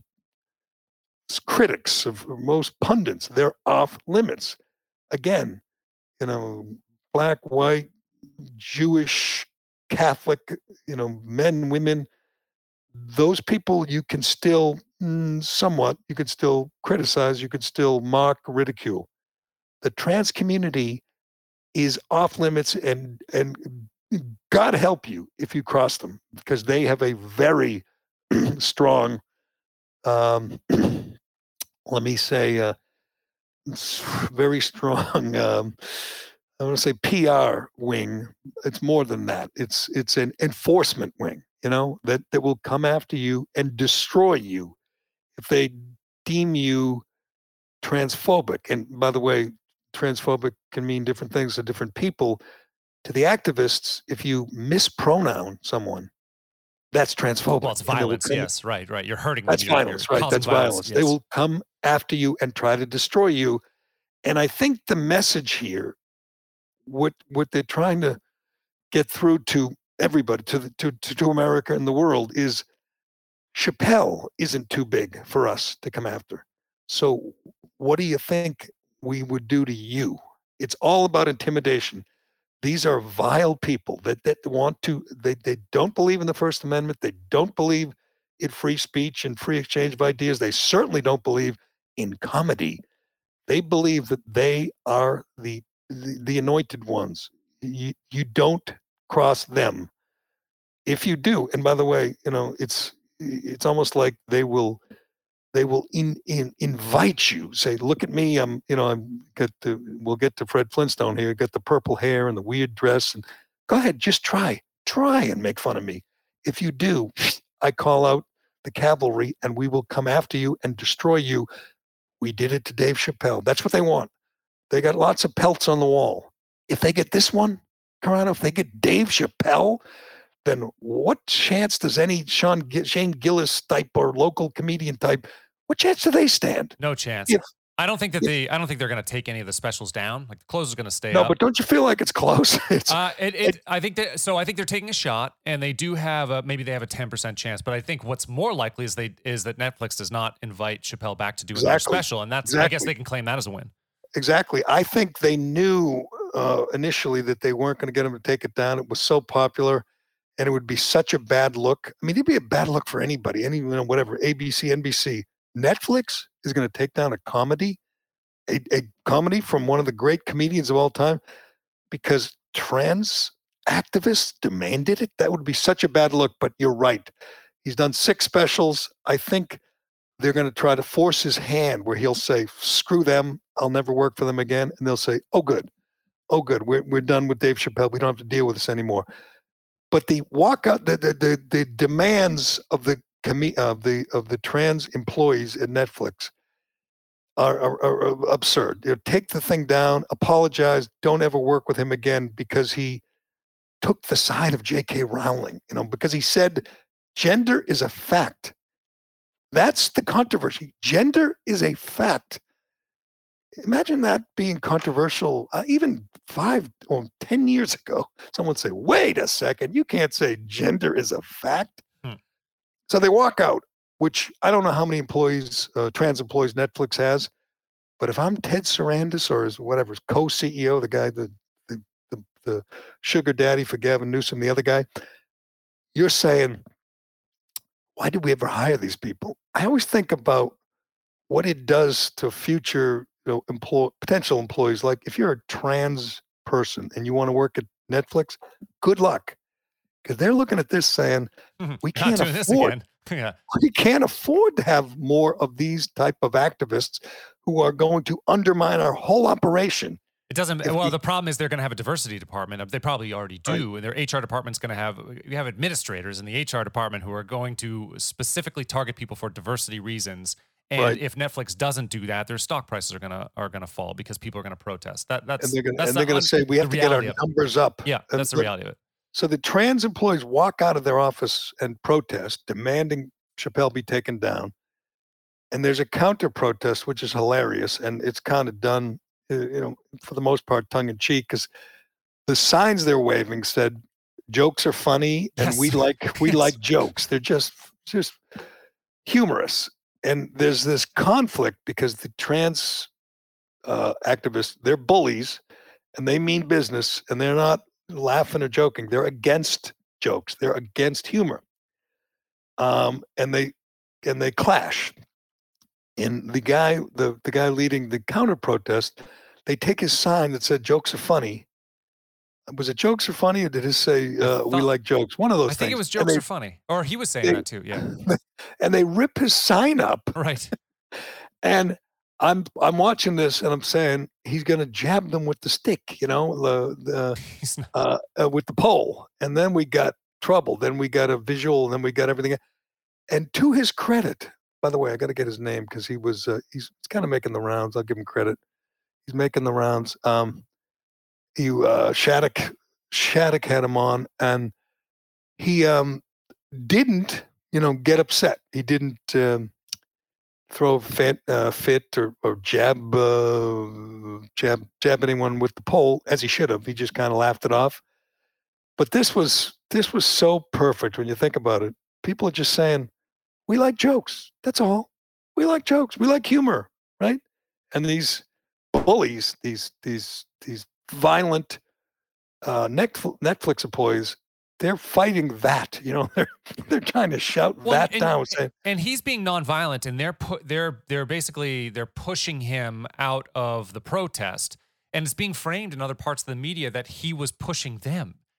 critics, of for most pundits. They're off limits. Again, you know, black, white, Jewish, Catholic, you know, men, women, those people you can still mm, somewhat, you could still criticize, you could still mock, ridicule. The trans community is off limits, and and God help you if you cross them, because they have a very strong, um, let me say, uh, very strong, um, I want to say P R wing. It's more than that. It's it's an enforcement wing, you know, that, that will come after you and destroy you if they deem you transphobic. And by the way, transphobic can mean different things to different people. To the activists, if you mispronoun someone, that's transphobic. Well, it's And they will violence. come- Yes, right, right. You're hurting them. That's You're- violence, you're right? causing That's violence. They yes. will come after you and try to destroy you. And I think the message here, what what they're trying to get through to everybody, to the, to, to to America and the world, is Chappelle isn't too big for us to come after. So what do you think we would do to you? It's all about intimidation. These are vile people that that want to. They they don't believe in the First Amendment. They don't believe in free speech and free exchange of ideas. They certainly don't believe in comedy. They believe that they are the the, the anointed ones. You you don't cross them. If you do, and by the way, you know it's it's almost like they will they will in, in invite you. Say, look at me. I'm, you know, I'm got the. We'll get to Fred Flintstone here. Got the purple hair and the weird dress. And go ahead, just try, try and make fun of me. If you do, I call out the cavalry, and we will come after you and destroy you. We did it to Dave Chappelle. That's what they want. They got lots of pelts on the wall. If they get this one, Carano, if they get Dave Chappelle, then what chance does any Sean Shane Gillis type or local comedian type, what chance do they stand? No chance. If, I don't think that if, they. I don't think they're going to take any of the specials down. Like the close is going to stay no, up. but don't you feel like it's close? it's, uh, it, it, it, I think that. So I think they're taking a shot, and they do have a maybe they have a ten percent chance. But I think what's more likely is they is that Netflix does not invite Chappelle back to do exactly, another special, and that's exactly. I guess they can claim that as a win. Exactly. I think they knew uh, initially that they weren't going to get him to take it down. It was so popular, and it would be such a bad look. I mean, it'd be a bad look for anybody, any, you know, whatever, A B C, N B C. Netflix is going to take down a comedy, a, a comedy from one of the great comedians of all time because trans activists demanded it. That would be such a bad look, but you're right. He's done six specials. I think they're going to try to force his hand where he'll say, screw them. I'll never work for them again. And they'll say, oh, good. Oh, good. We're, we're done with Dave Chappelle. We don't have to deal with this anymore. But the walkout, the, the, the, the demands of the, of the, of the trans employees at Netflix are, are, are absurd. You know, take the thing down, apologize, don't ever work with him again because he took the side of J K Rowling, you know, because he said gender is a fact. That's the controversy. Gender is a fact. Imagine that being controversial uh, even five or ten years ago. Someone would say, wait a second, you can't say gender is a fact. Hmm. So they walk out, which I don't know how many employees, uh, trans employees Netflix has, but if I'm Ted Sarandis or his whatever, his co-C E O, the guy, the, the, the, the sugar daddy for Gavin Newsom, the other guy, you're saying, why did we ever hire these people? I always think about what it does to future, you know, employ, potential employees. Like if you're a trans person and you want to work at Netflix, good luck. Because they're looking at this saying, mm-hmm. we can't afford, yeah. we can't afford to have more of these type of activists who are going to undermine our whole operation. It doesn't. If well, we, the problem is they're going to have a diversity department. They probably already do, right. and their H R department's going to have. You have administrators in the H R department who are going to specifically target people for diversity reasons. And right. if Netflix doesn't do that, their stock prices are gonna are gonna fall because people are going to protest. That that's and they're going that's the to say we have to get our numbers up. Yeah, and that's the reality of it. So the trans employees walk out of their office and protest, demanding Chappelle be taken down. And there's a counter protest, which is hilarious, and it's kind of done, you know, for the most part, tongue in cheek, because the signs they're waving said, "Jokes are funny, and yes. we like we yes. like jokes. They're just just humorous." And there's this conflict because the trans uh, activists, they're bullies, and they mean business, and they're not laughing or joking. They're against jokes. They're against humor. Um, and they and they clash. And the guy, the, the guy leading the counter protest, they take his sign that said "Jokes are funny." Was it "Jokes are funny" or did it say uh, thought, "We like jokes"? One of those. I think things. it was "Jokes they, are funny," or he was saying they, that too. Yeah. And they rip his sign up. Right. And I'm I'm watching this and I'm saying he's going to jab them with the stick, you know, the the uh, uh, with the pole. And then we got trouble. Then we got a visual. And then we got everything. And to his credit, by the way, I got to get his name because he was uh, he's, he's kind of making the rounds. I'll give him credit. He's making the rounds. Um, he uh, Shattuck Shattuck had him on, and he um, didn't, you know, get upset. He didn't um, throw a fit, uh, fit or, or jab uh, jab jab anyone with the pole as he should have. He just kind of laughed it off. But this was this was so perfect when you think about it. People are just saying, we like jokes. That's all. We like jokes. We like humor, right? And these bullies, these these these violent uh, Netflix employees, they're fighting that. You know, they're they're trying to shout well, that and, down. Saying, and he's being nonviolent, and they're pu- they're they're basically they're pushing him out of the protest, and it's being framed in other parts of the media that he was pushing them.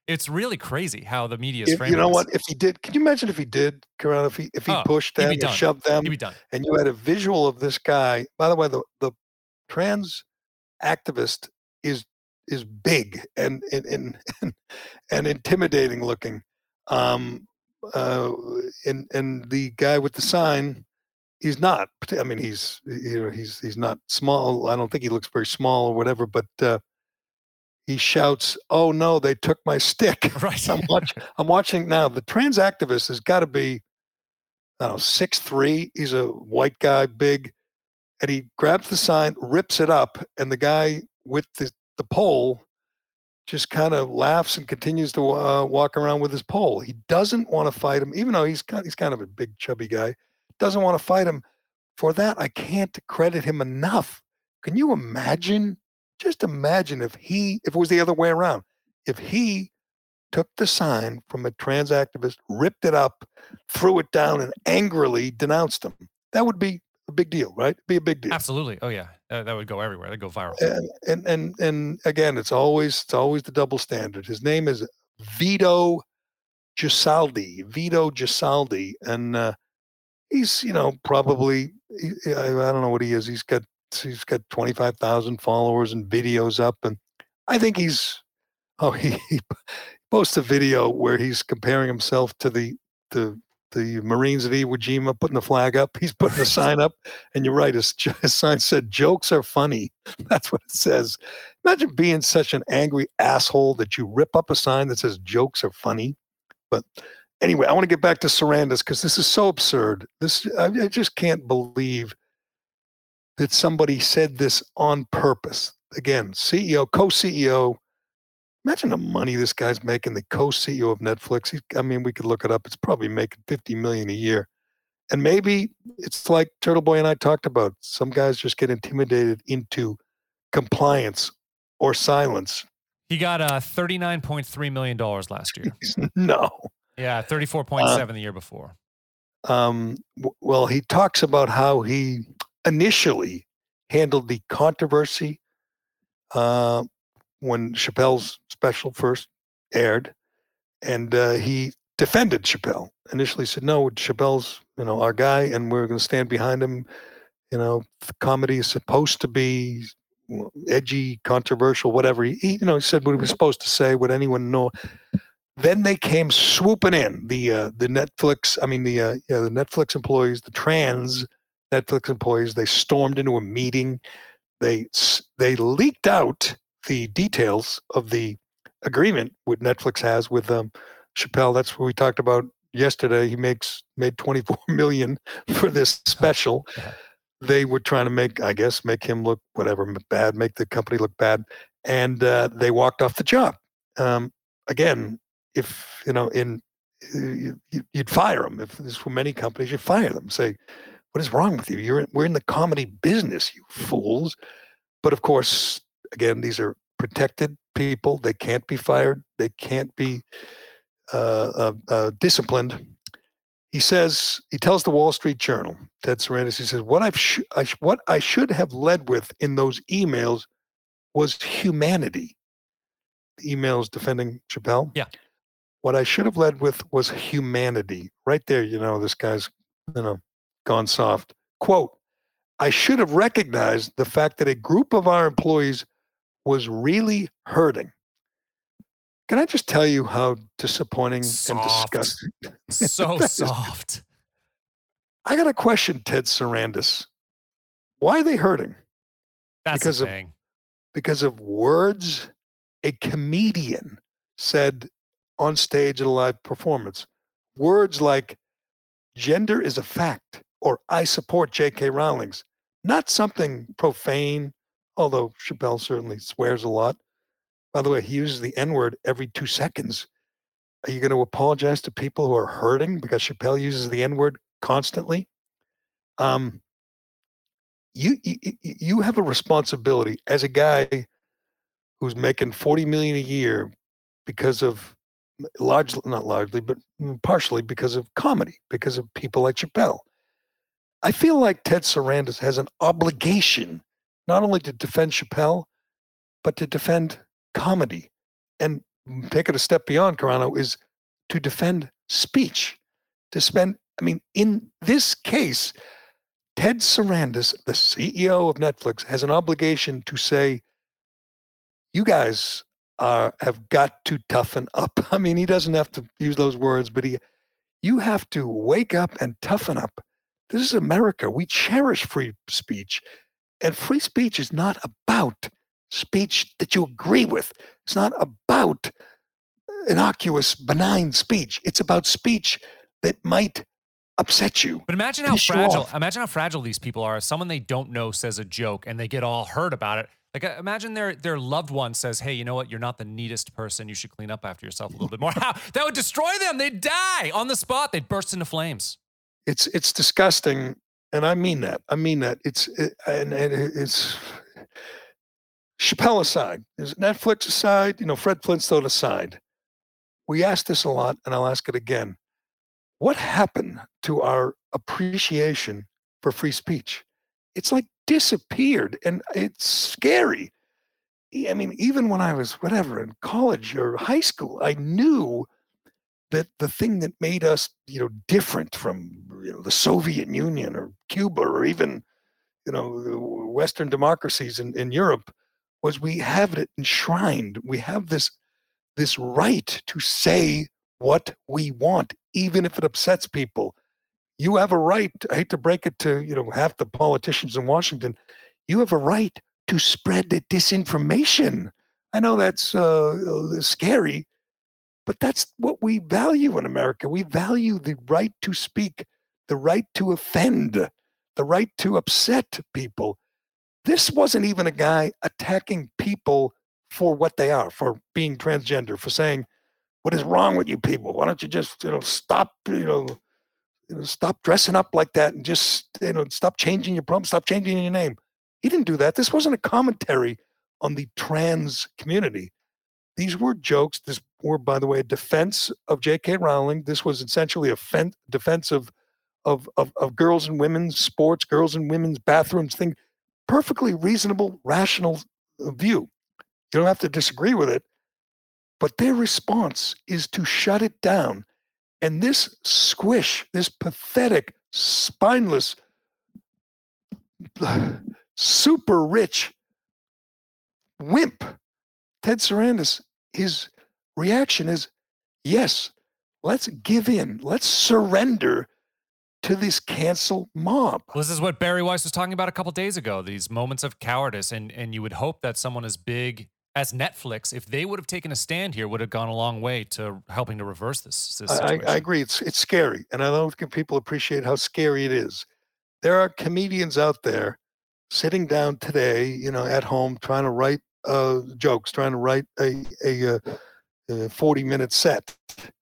It's really crazy how the media is If, framing you know this. what? If he did, can you imagine if he did, Corrado, if he if he Oh, pushed he'd them be and done. shoved them, He'd be done. and you had a visual of this guy. By the way, the the trans activist is is big and and and, and, and intimidating looking. Um, uh, and and the guy with the sign, he's not. I mean, he's you know he's he's not small. I don't think he looks very small or whatever, but. Uh, He shouts, "Oh no, they took my stick!" Right. I'm watching. I'm watching now. The trans activist has got to be, I don't know, six three. He's a white guy, big, and he grabs the sign, rips it up, and the guy with the the pole just kind of laughs and continues to uh, walk around with his pole. He doesn't want to fight him, even though he's kind, he's kind of a big, chubby guy. Doesn't want to fight him. For that, I can't credit him enough. Can you imagine? Just imagine if he, if it was the other way around, if he took the sign from a trans activist, ripped it up, threw it down, and angrily denounced him. That would be a big deal, right? It'd be a big deal. Absolutely. Oh yeah, uh, that would go everywhere. That'd go viral. And, and and and again, it's always it's always the double standard. His name is Vito Gisaldi. Vito Gisaldi, and uh, he's you know probably he, I, I don't know what he is. He's got he's got twenty-five thousand followers and videos up, and I think he's oh he, he posts a video where he's comparing himself to the the the Marines at Iwo Jima, putting the flag up. He's putting a sign up, and you're right. His, his sign said, "Jokes are funny." That's what it says. Imagine being such an angry asshole that you rip up a sign that says "Jokes are funny." But anyway, I want to get back to Sarandis because this is so absurd. This I, I just can't believe that somebody said this on purpose. Again, C E O, co-C E O. Imagine the money this guy's making, the co-C E O of Netflix. He, I mean, we could look it up. It's probably making fifty million dollars a year. And maybe it's like Turtle Boy and I talked about. Some guys just get intimidated into compliance or silence. He got uh, thirty-nine point three million dollars last year. No. Yeah, thirty-four point seven uh, the year before. Um, w- well, he talks about how he initially handled the controversy uh, when Chappelle's special first aired, and uh, he defended Chappelle. Initially said, no, Chappelle's, you know, our guy, and we're going to stand behind him. You know, comedy is supposed to be edgy, controversial, whatever. He, he you know, he said what he was supposed to say, what anyone know. Then they came swooping in, the uh, the Netflix, I mean, the uh, yeah, the Netflix employees, the trans Netflix employees, they stormed into a meeting. They they leaked out the details of the agreement what Netflix has with um, Chappelle. That's what we talked about yesterday. He makes made twenty-four million dollars for this special. Yeah. They were trying to make, I guess, make him look whatever bad, make the company look bad, and uh, they walked off the job. Um, again, if you know, in you, you'd fire them. If this were many companies, you'd fire them. Say, what is wrong with you? You're in, we're in the comedy business, you fools. But of course, again, these are protected people. They can't be fired. They can't be uh, uh, uh, disciplined. He says, he tells the Wall Street Journal, Ted Sarandis, he says, what, I've sh- I sh- what I should have led with in those emails was humanity. The emails defending Chappelle? Yeah. What I should have led with was humanity. Right there, you know, this guy's, you know, gone soft. Quote, I should have recognized the fact that a group of our employees was really hurting. Can I just tell you how disappointing Soft. and disgusting? So That is- soft. I got to question Ted Sarandis. Why are they hurting? That's Because the of- thing. Because of words a comedian said on stage at a live performance. Words like gender is a fact or I support J K. Rowling's. Not something profane, although Chappelle certainly swears a lot. By the way, he uses the N-word every two seconds. Are you going to apologize to people who are hurting because Chappelle uses the N-word constantly? Um, you, you you have a responsibility as a guy who's making forty million dollars a year because of largely, not largely, but partially because of comedy, because of people like Chappelle. I feel like Ted Sarandis has an obligation not only to defend Chappelle, but to defend comedy. And take it a step beyond, Carano, is to defend speech. To spend, I mean, in this case, Ted Sarandis, the C E O of Netflix, has an obligation to say, you guys are, have got to toughen up. I mean, he doesn't have to use those words, but he, you have to wake up and toughen up. This is America. We cherish free speech. And free speech is not about speech that you agree with. It's not about innocuous, benign speech. It's about speech that might upset you. But imagine how piss you fragile, off. imagine how fragile these people are. If someone they don't know says a joke and they get all hurt about it. Like, uh, imagine their their loved one says, hey, you know what? You're not the neatest person. You should clean up after yourself a little bit more. How? That would destroy them. They'd die on the spot. They'd burst into flames. It's it's disgusting, and I mean that. I mean that. It's it, and, and it's Chappelle aside, is Netflix aside, you know, Fred Flintstone aside. We ask this a lot, and I'll ask it again. What happened to our appreciation for free speech? It's like disappeared, and it's scary. I mean, even when I was whatever in college or high school, I knew that the thing that made us, you know, different from, you know, the Soviet Union or Cuba or even, you know, the Western democracies in, in Europe was we have it enshrined. We have this this right to say what we want, even if it upsets people. You have a right, I hate to break it to, you know, half the politicians in Washington, you have a right to spread the disinformation. I know that's uh, scary, but that's what we value in America. We value the right to speak, the right to offend, the right to upset people. This wasn't even a guy attacking people for what they are, for being transgender, for saying, what is wrong with you people? Why don't you just, you know, stop, you know, you know, stop dressing up like that and just, you know, stop changing your prom, stop changing your name. He didn't do that. This wasn't a commentary on the trans community. These were jokes. This were, by the way, a defense of J K Rowling. This was essentially a fen- defense of, of, of, of girls and women's sports, girls and women's bathrooms thing. Perfectly reasonable, rational view. You don't have to disagree with it. But their response is to shut it down. And this squish, this pathetic, spineless, super rich wimp, Ted Sarandis, his reaction is, yes, let's give in. Let's surrender to this cancel mob. Well, this is what Barry Weiss was talking about a couple days ago, these moments of cowardice. And, and you would hope that someone as big as Netflix, if they would have taken a stand here, would have gone a long way to helping to reverse this, this situation. I, I agree. It's it's scary. And I don't think people appreciate how scary it is. There are comedians out there sitting down today, you know, at home, trying to write uh, jokes, trying to write a, a, a, a forty-minute set.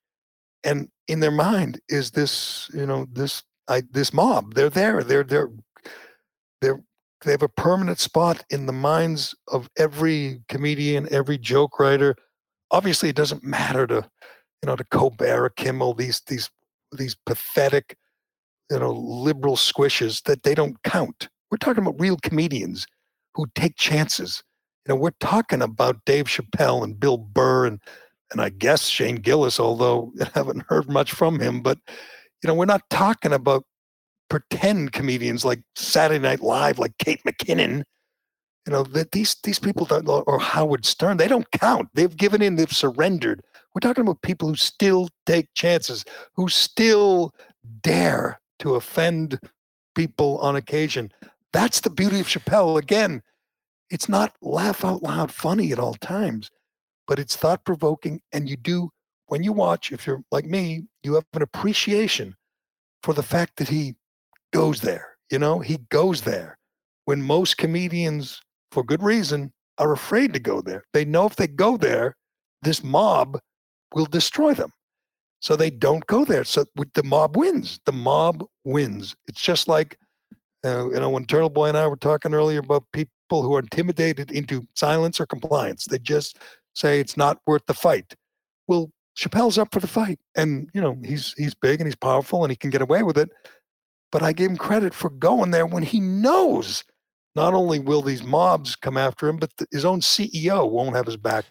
And in their mind is this, you know, this I, this mob. They're there. They're they're they're they have a permanent spot in the minds of every comedian, every joke writer. Obviously, it doesn't matter to, you know, to Colbert or Kimmel, these these these pathetic, you know, liberal squishes that they don't count. We're talking about real comedians who take chances. You know, we're talking about Dave Chappelle and Bill Burr and and I guess Shane Gillis, although I haven't heard much from him. But, you know, we're not talking about pretend comedians like Saturday Night Live, like Kate McKinnon. You know, that these these people don't, or Howard Stern, they don't count. They've given in, they've surrendered. We're talking about people who still take chances, who still dare to offend people on occasion. That's the beauty of Chappelle. Again, it's not laugh out loud funny at all times, but it's thought provoking. And you do, when you watch, if you're like me, you have an appreciation for the fact that he goes there. You know, he goes there when most comedians, for good reason, are afraid to go there. They know if they go there, this mob will destroy them. So they don't go there. So the mob wins. The mob wins. It's just like, uh, you know, when Turtle Boy and I were talking earlier about people who are intimidated into silence or compliance. They just say it's not worth the fight. Well, Chappelle's up for the fight. And, you know, he's he's big and he's powerful and he can get away with it. But I gave him credit for going there when he knows not only will these mobs come after him, but the, his own C E O won't have his back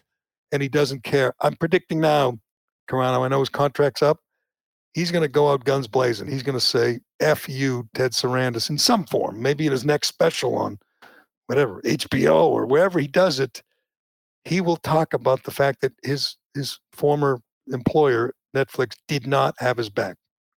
and he doesn't care. I'm predicting now, Carano, I know his contract's up. He's going to go out guns blazing. He's going to say, F you, Ted Sarandis, in some form, maybe in his next special on whatever, H B O or wherever he does it. He will talk about the fact that his his former employer, Netflix, did not have his back.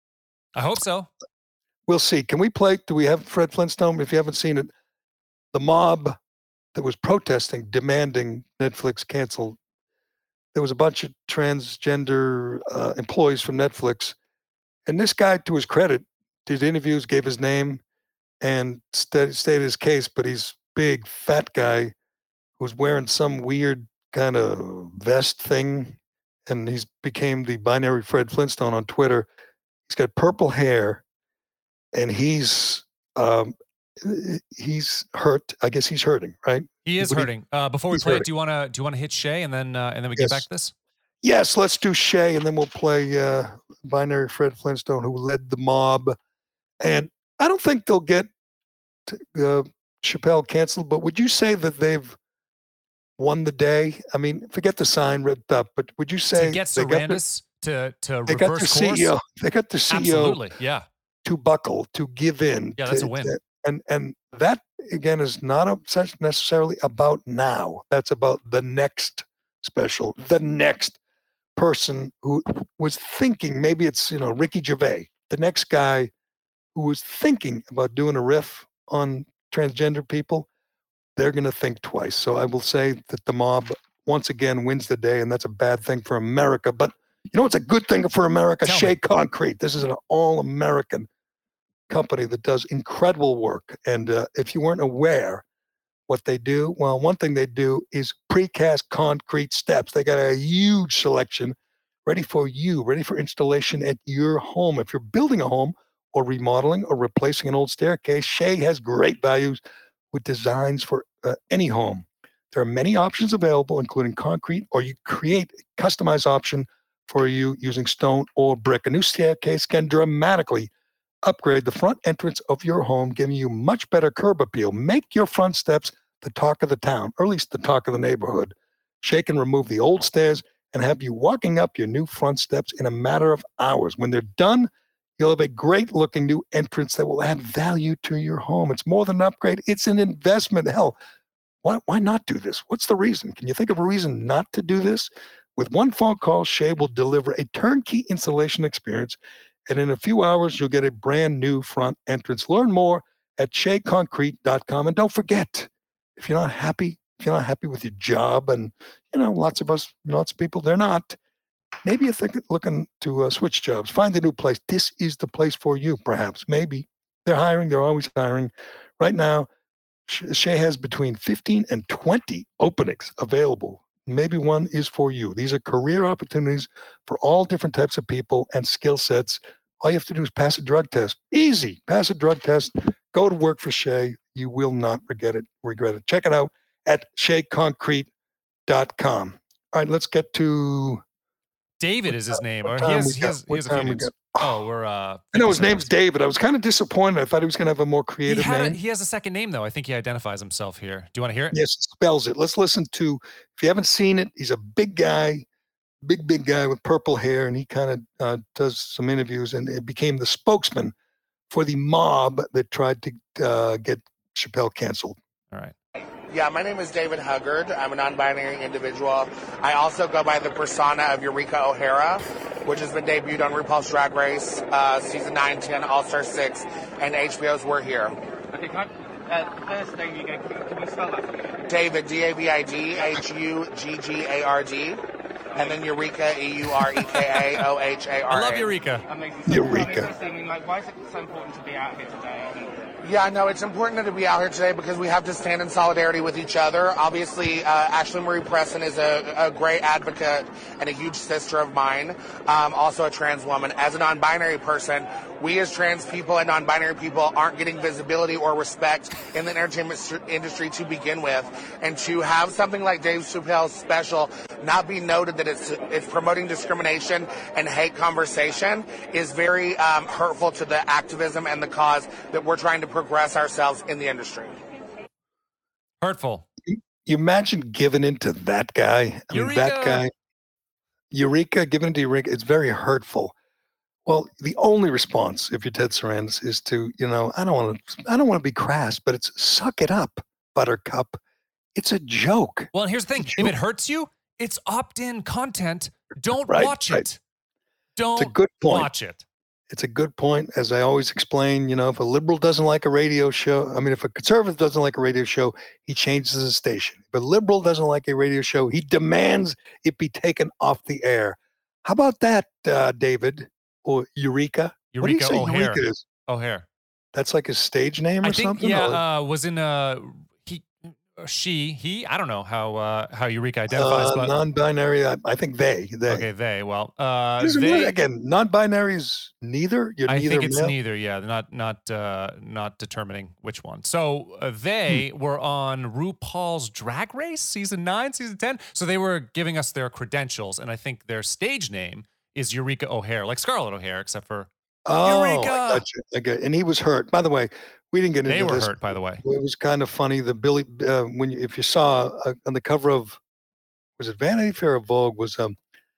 I hope so. We'll see. Can we play? Do we have Fred Flintstone? If you haven't seen it, the mob that was protesting, demanding Netflix cancel. There was a bunch of transgender uh, employees from Netflix. And this guy, to his credit, did interviews, gave his name, and st- stated his case. But he's big, fat guy who's wearing some weird kind of vest thing. And he's became the binary Fred Flintstone on Twitter. He's got purple hair, and he's um, he's hurt. I guess he's hurting, right? He is What do you- hurting. Uh, before we he's play hurting. it, do you want to do you want to hit Shay and then uh, and then we Yes. get back to this? Yes, let's do Shay, and then we'll play uh, binary Fred Flintstone, who led the mob. And I don't think they'll get uh, Chappelle canceled, but would you say that they've won the day? I mean, forget the sign ripped up, but would you say To get they got their- Sarandis to to they got their reverse C E O, course? they got their C E O Absolutely, yeah. to buckle, to give in. Yeah, that's to- a win. to- and and that again is not a, such necessarily about now. That's about the next special, the next person who was thinking. Maybe it's, you know, Ricky Gervais, the next guy who was thinking about doing a riff on transgender people. They're going to think twice. So I will say that the mob once again wins the day, and that's a bad thing for America. But you know what's a good thing for America? Tell me. Shea Concrete. This is an all-American company that does incredible work. And uh, if you weren't aware what they do, well, one thing they do is precast concrete steps. They got a huge selection ready for you, ready for installation at your home. If you're building a home or remodeling or replacing an old staircase, Shea has great values with designs for uh, any home. There are many options available, including concrete, or you create a customized option for you using stone or brick. A new staircase can dramatically upgrade the front entrance of your home, giving you much better curb appeal. Make your front steps the talk of the town, or at least the talk of the neighborhood. Shea can remove the old stairs and have you walking up your new front steps in a matter of hours. When they're done, you'll have a great looking new entrance that will add value to your home. It's more than an upgrade, it's an investment. Hell, why, why not do this? What's the reason? Can you think of a reason not to do this? With one phone call, Shea will deliver a turnkey installation experience, and in a few hours, you'll get a brand new front entrance. Learn more at shea concrete dot com. And don't forget, if you're not happy, if you're not happy with your job, and you know, lots of us, lots of people, they're not. Maybe you're thinking, looking to uh, switch jobs, find a new place. This is the place for you, perhaps. Maybe they're hiring. They're always hiring. Right now, Shea has between fifteen and twenty openings available. Maybe one is for you. These are career opportunities for all different types of people and skill sets. All you have to do is pass a drug test. Easy. Pass a drug test. Go to work for Shea. You will not regret it. Regret it. Check it out at shea concrete dot com. All right, let's get to. David is his name. Or What he time has, we he got? has, he What has a few time we names. got? Oh, we're. Uh, I know his fifty name's seconds. David. I was kind of disappointed. I thought he was going to have a more He, creative had a, name. he has a second name though. I think he identifies himself here. Do you want to hear it? Yes, he spells it. Let's listen to. If you haven't seen it, he's a big guy, big big guy with purple hair, and he kind of uh, does some interviews, and it became the spokesman for the mob that tried to uh, get Chappelle canceled. All right. Yeah, my name is David Huggard. I'm a non-binary individual. I also go by the persona of Eureka O'Hara, which has been debuted on RuPaul's Drag Race, uh, season nine, ten, All-Star six, and H B O's We're Here. Okay, can I, uh, the first name you get, can, can you spell that for me? David, D A V I D H U G G A R D, and then Eureka, E U R E K A O H A R A. I love Eureka. Amazing. So, Eureka. First thing, like, why is it so important to be out here today? Yeah, no, it's important to be out here today because we have to stand in solidarity with each other. Obviously, uh, Ashley Marie Preston is a, a great advocate and a huge sister of mine, um, also a trans woman. As a non-binary person, we as trans people and non-binary people aren't getting visibility or respect in the entertainment industry to begin with. And to have something like Dave Chappelle's special not be noted that it's, it's promoting discrimination and hate conversation is very um, hurtful to the activism and the cause that we're trying to progress ourselves in the industry. Hurtful. You imagine giving in to that guy. I mean, that Eureka! guy. Eureka, giving in to Eureka. It's very hurtful. Well, the only response, if you're Ted Sarandos, is to, you know, I don't want to, I don't want to be crass, but it's suck it up, Buttercup. It's a joke. Well, and here's the thing: if it hurts you, it's opt-in content. Don't Right, watch right. it. Don't It's a good point. watch it. It's a good point. As I always explain, you know, if a liberal doesn't like a radio show, I mean, if a conservative doesn't like a radio show, he changes the station. If a liberal doesn't like a radio show, he demands it be taken off the air. How about that, uh, David? Or Eureka? What do you Eureka say O'Hare. Eureka is? O'Hare. That's like his stage name or I think, something? yeah, Or- uh, was in uh he, uh, she, he. I don't know how uh, how Eureka identifies, Uh, but non-binary, I, I think they. they. okay, they. Well, uh, Isn't they. it, again, non-binary is neither. You're I neither think it's male? neither. Yeah, not not uh, not determining which one. So uh, they Hmm. were on RuPaul's Drag Race season nine, season ten. So they were giving us their credentials, and I think their stage name is Eureka O'Hare, like Scarlett O'Hare, except for Oh, I Eureka! got you. Okay. And he was hurt. By the way, we didn't get into they were this. hurt. By the way, It was kind of funny. The Billy, uh, when you, if you saw uh, on the cover of, was it Vanity Fair or Vogue? Was um,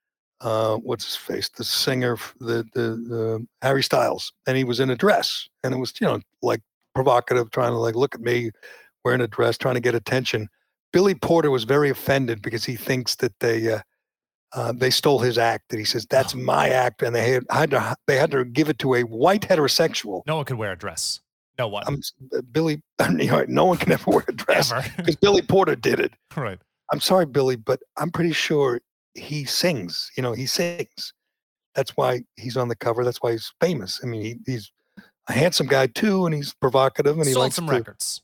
uh, what's his face? The singer, f- the the the Harry Styles, and he was in a dress, and it was you know like provocative, trying to like look at me wearing a dress, trying to get attention. Billy Porter was very offended because he thinks that they. Uh, uh, they stole his act, and he says that's my act, and they had, had to they had to give it to a white heterosexual. no one could wear a dress. No one. I'm s- uh, Billy. You know, no one can ever wear a dress Ever. because Billy Porter did it. Right. I'm sorry, Billy, but I'm pretty sure he sings. You know, he sings. That's why he's on the cover. That's why he's famous. I mean, he, he's a handsome guy too, and he's provocative, and he Sold likes some to. records.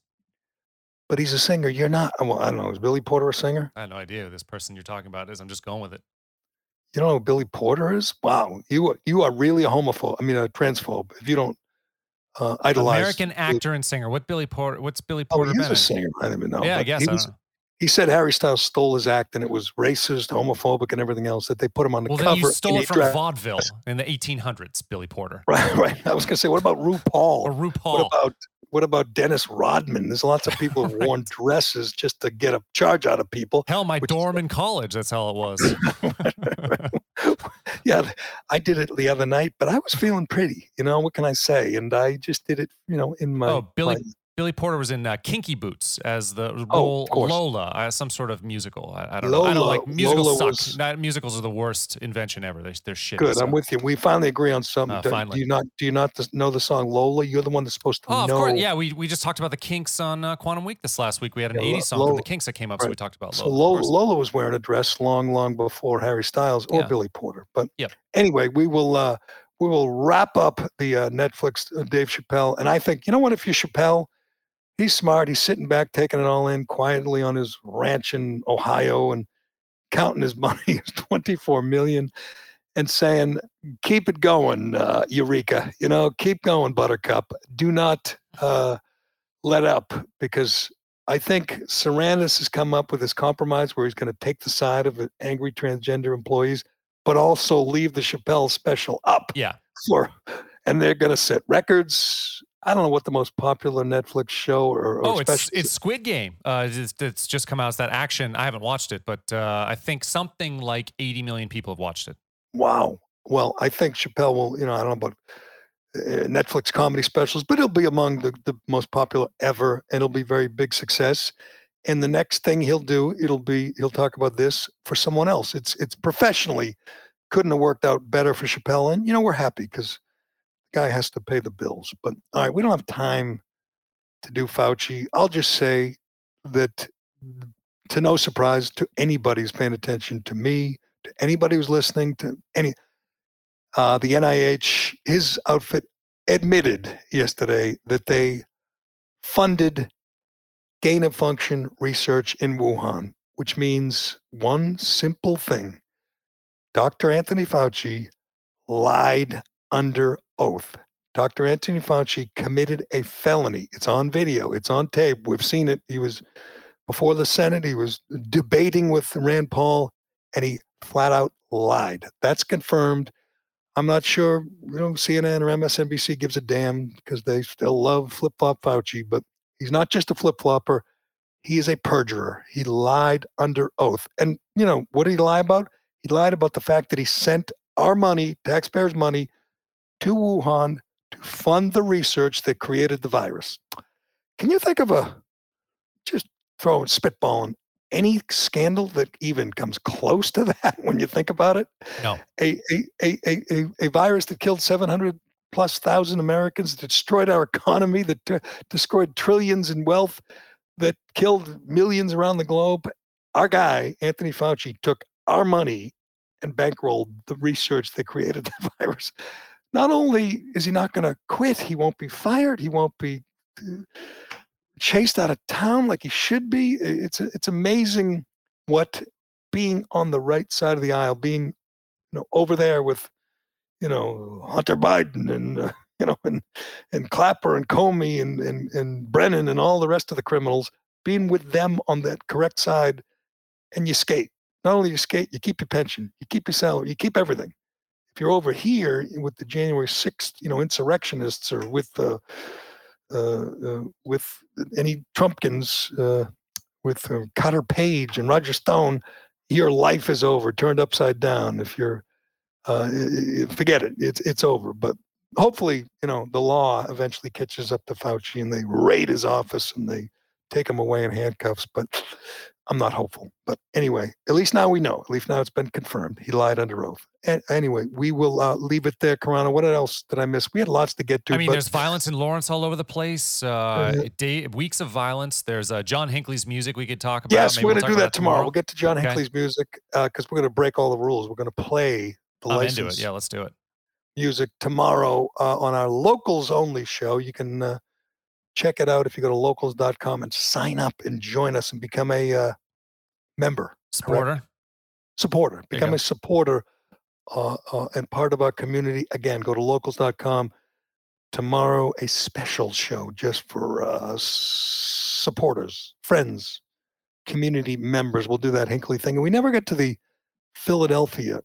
But he's a singer. You're not. Well, I don't know. Is Billy Porter a singer? I have no idea who this person you're talking about is. I'm just going with it. You don't know who Billy Porter is? Wow, you are you are really a homophobe. I mean, a transphobe. If you don't uh, idolize American Billy- actor and singer. What Billy Porter? What's Billy Oh, Porter he is been a in? singer. I don't even know. Yeah, I but guess. He, I was, don't know. he said Harry Styles stole his act and it was racist, homophobic, and everything else. That they put him on the Well, cover. then you in stole a it from dress. vaudeville in the eighteen hundreds, Billy Porter. Right, right. I was going to say, what about RuPaul? Or RuPaul. What about what about Dennis Rodman? There's lots of people who've worn dresses just to get a charge out of people. Hell, my which is- dorm in college, that's how it was. Yeah, I did it the other night, but I was feeling pretty. You know, what can I say? And I just did it, you know, in my. Oh, Billy my- Billy Porter was in uh, Kinky Boots as the Oh, role of course. Lola, uh, some sort of musical. I, I don't know. I don't Lola- like musicals. Lola suck. was- Not, musicals are the worst invention ever. They're, they're shit. Good, so. I'm with you. We finally agree on something. Uh, do, finally. do you not? Do you not th- know the song Lola? You're the one that's supposed to Oh, of know. course. Yeah, we, we just talked about the Kinks on uh, Quantum Week this last week. We had an Yeah, Lo- eighties song from Lola- the Kinks that came up, so right. we talked about So Lola. of Lola, course. Lola was wearing a dress long, long before Harry Styles or Yeah. Billy Porter. But Yep. anyway, we will uh, we will wrap up the uh, Netflix uh, Dave Chappelle. And I think you know what? If you're Chappelle, he's smart. He's sitting back, taking it all in quietly on his ranch in Ohio and counting his money, his twenty-four million, and saying, "Keep it going, uh, Eureka. You know, keep going, Buttercup. Do not uh, let up," because I think Sarandos has come up with this compromise where he's going to take the side of the angry transgender employees, but also leave the Chappelle special up Yeah. for, and they're going to set records. I don't know what the most popular Netflix show or, or Oh, it's special it's Squid Game. Uh, it's, it's just come out as that action. I haven't watched it, but uh, I think something like eighty million people have watched it. Wow. Well, I think Chappelle will, you know, I don't know about uh, Netflix comedy specials, but it'll be among the, the most popular ever, and it'll be very big success. And the next thing he'll do, it'll be he'll talk about this for someone else. It's it's professionally couldn't have worked out better for Chappelle, and you know we're happy because the guy has to pay the bills. But all right, we don't have time to do Fauci. I'll just say that to no surprise to anybody who's paying attention to me, to anybody who's listening to any, uh, the N I H, his outfit admitted yesterday that they funded gain of function research in Wuhan, which means one simple thing. Doctor Anthony Fauci lied under oath. Doctor Anthony Fauci committed a felony. It's on video. It's on tape. We've seen it. He was before the Senate. He was debating with Rand Paul, and he flat out lied. That's confirmed. I'm not sure, you know, C N N or M S N B C gives a damn because they still love flip-flop Fauci, but he's not just a flip-flopper. He is a perjurer. He lied under oath. And, you know, what did he lie about? He lied about the fact that he sent our money, taxpayers' money, to Wuhan to fund the research that created the virus. Can you think of a, just throwing spitballing, any scandal that even comes close to that when you think about it? No. A, a, a, a, a, a virus that killed seven hundred plus thousand Americans, that destroyed our economy, that t- destroyed trillions in wealth, that killed millions around the globe. Our guy, Anthony Fauci, took our money and bankrolled the research that created the virus. Not only is he not going to quit, he won't be fired, he won't be chased out of town like he should be. It's it's amazing what being on the right side of the aisle, being, you know, over there with, you know, Hunter Biden and uh, you know and and Clapper and Comey and, and and Brennan and all the rest of the criminals, being with them on that correct side, and you skate. Not only you skate, you keep your pension, you keep your salary, you keep everything. If you're over here with the January sixth, you know, insurrectionists, or with uh, uh, uh, with any Trumpkins, uh, with uh, Carter Page and Roger Stone, your life is over, turned upside down. If you're, uh, forget it, it's it's over. But hopefully, you know, the law eventually catches up to Fauci and they raid his office and they take him away in handcuffs. But I'm not hopeful. But anyway, at least now we know. At least now it's been confirmed. He lied under oath. And anyway, we will uh, leave it there, Carano. What else did I miss? We had lots to get to. I mean, but, there's violence in Lawrence all over the place. Uh, uh, day, weeks of violence. There's uh, John Hinckley's music we could talk about. Yes, Maybe we're we'll going to do talk that about tomorrow. tomorrow. We'll get to John Okay. Hinckley's music because uh, we're going to break all the rules. We're going to play the I'm license into it. Yeah, let's do it. music tomorrow uh, on our locals only show. You can uh, check it out if you go to locals dot com and sign up and join us and become a uh, member. Supporter. Correct? Supporter. Become go. a supporter uh, uh, and part of our community. Again, go to locals dot com. Tomorrow, a special show just for uh, supporters, friends, community members. We'll do that Hinckley thing. And we never get to the Philadelphia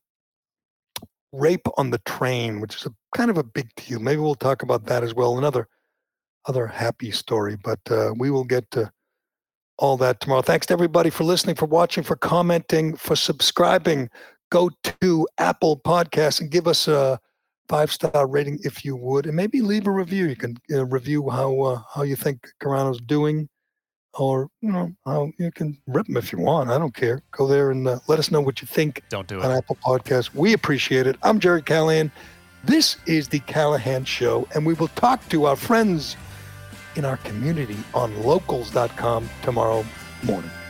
rape on the train, which is a kind of a big deal. Maybe we'll talk about that as well. Another other happy story, but uh, we will get to all that tomorrow. Thanks to everybody for listening, for watching, for commenting, for subscribing. Go to Apple Podcasts and give us a five-star rating if you would, and maybe leave a review. You can uh, review how uh, how you think Carano's doing, or you know how you can rip him if you want. I don't care. Go there and uh, let us know what you think. Don't do on it. Apple Podcasts. We appreciate it. I'm Jerry Callahan. This is the Callahan Show, and we will talk to our friends in our community on locals dot com tomorrow morning.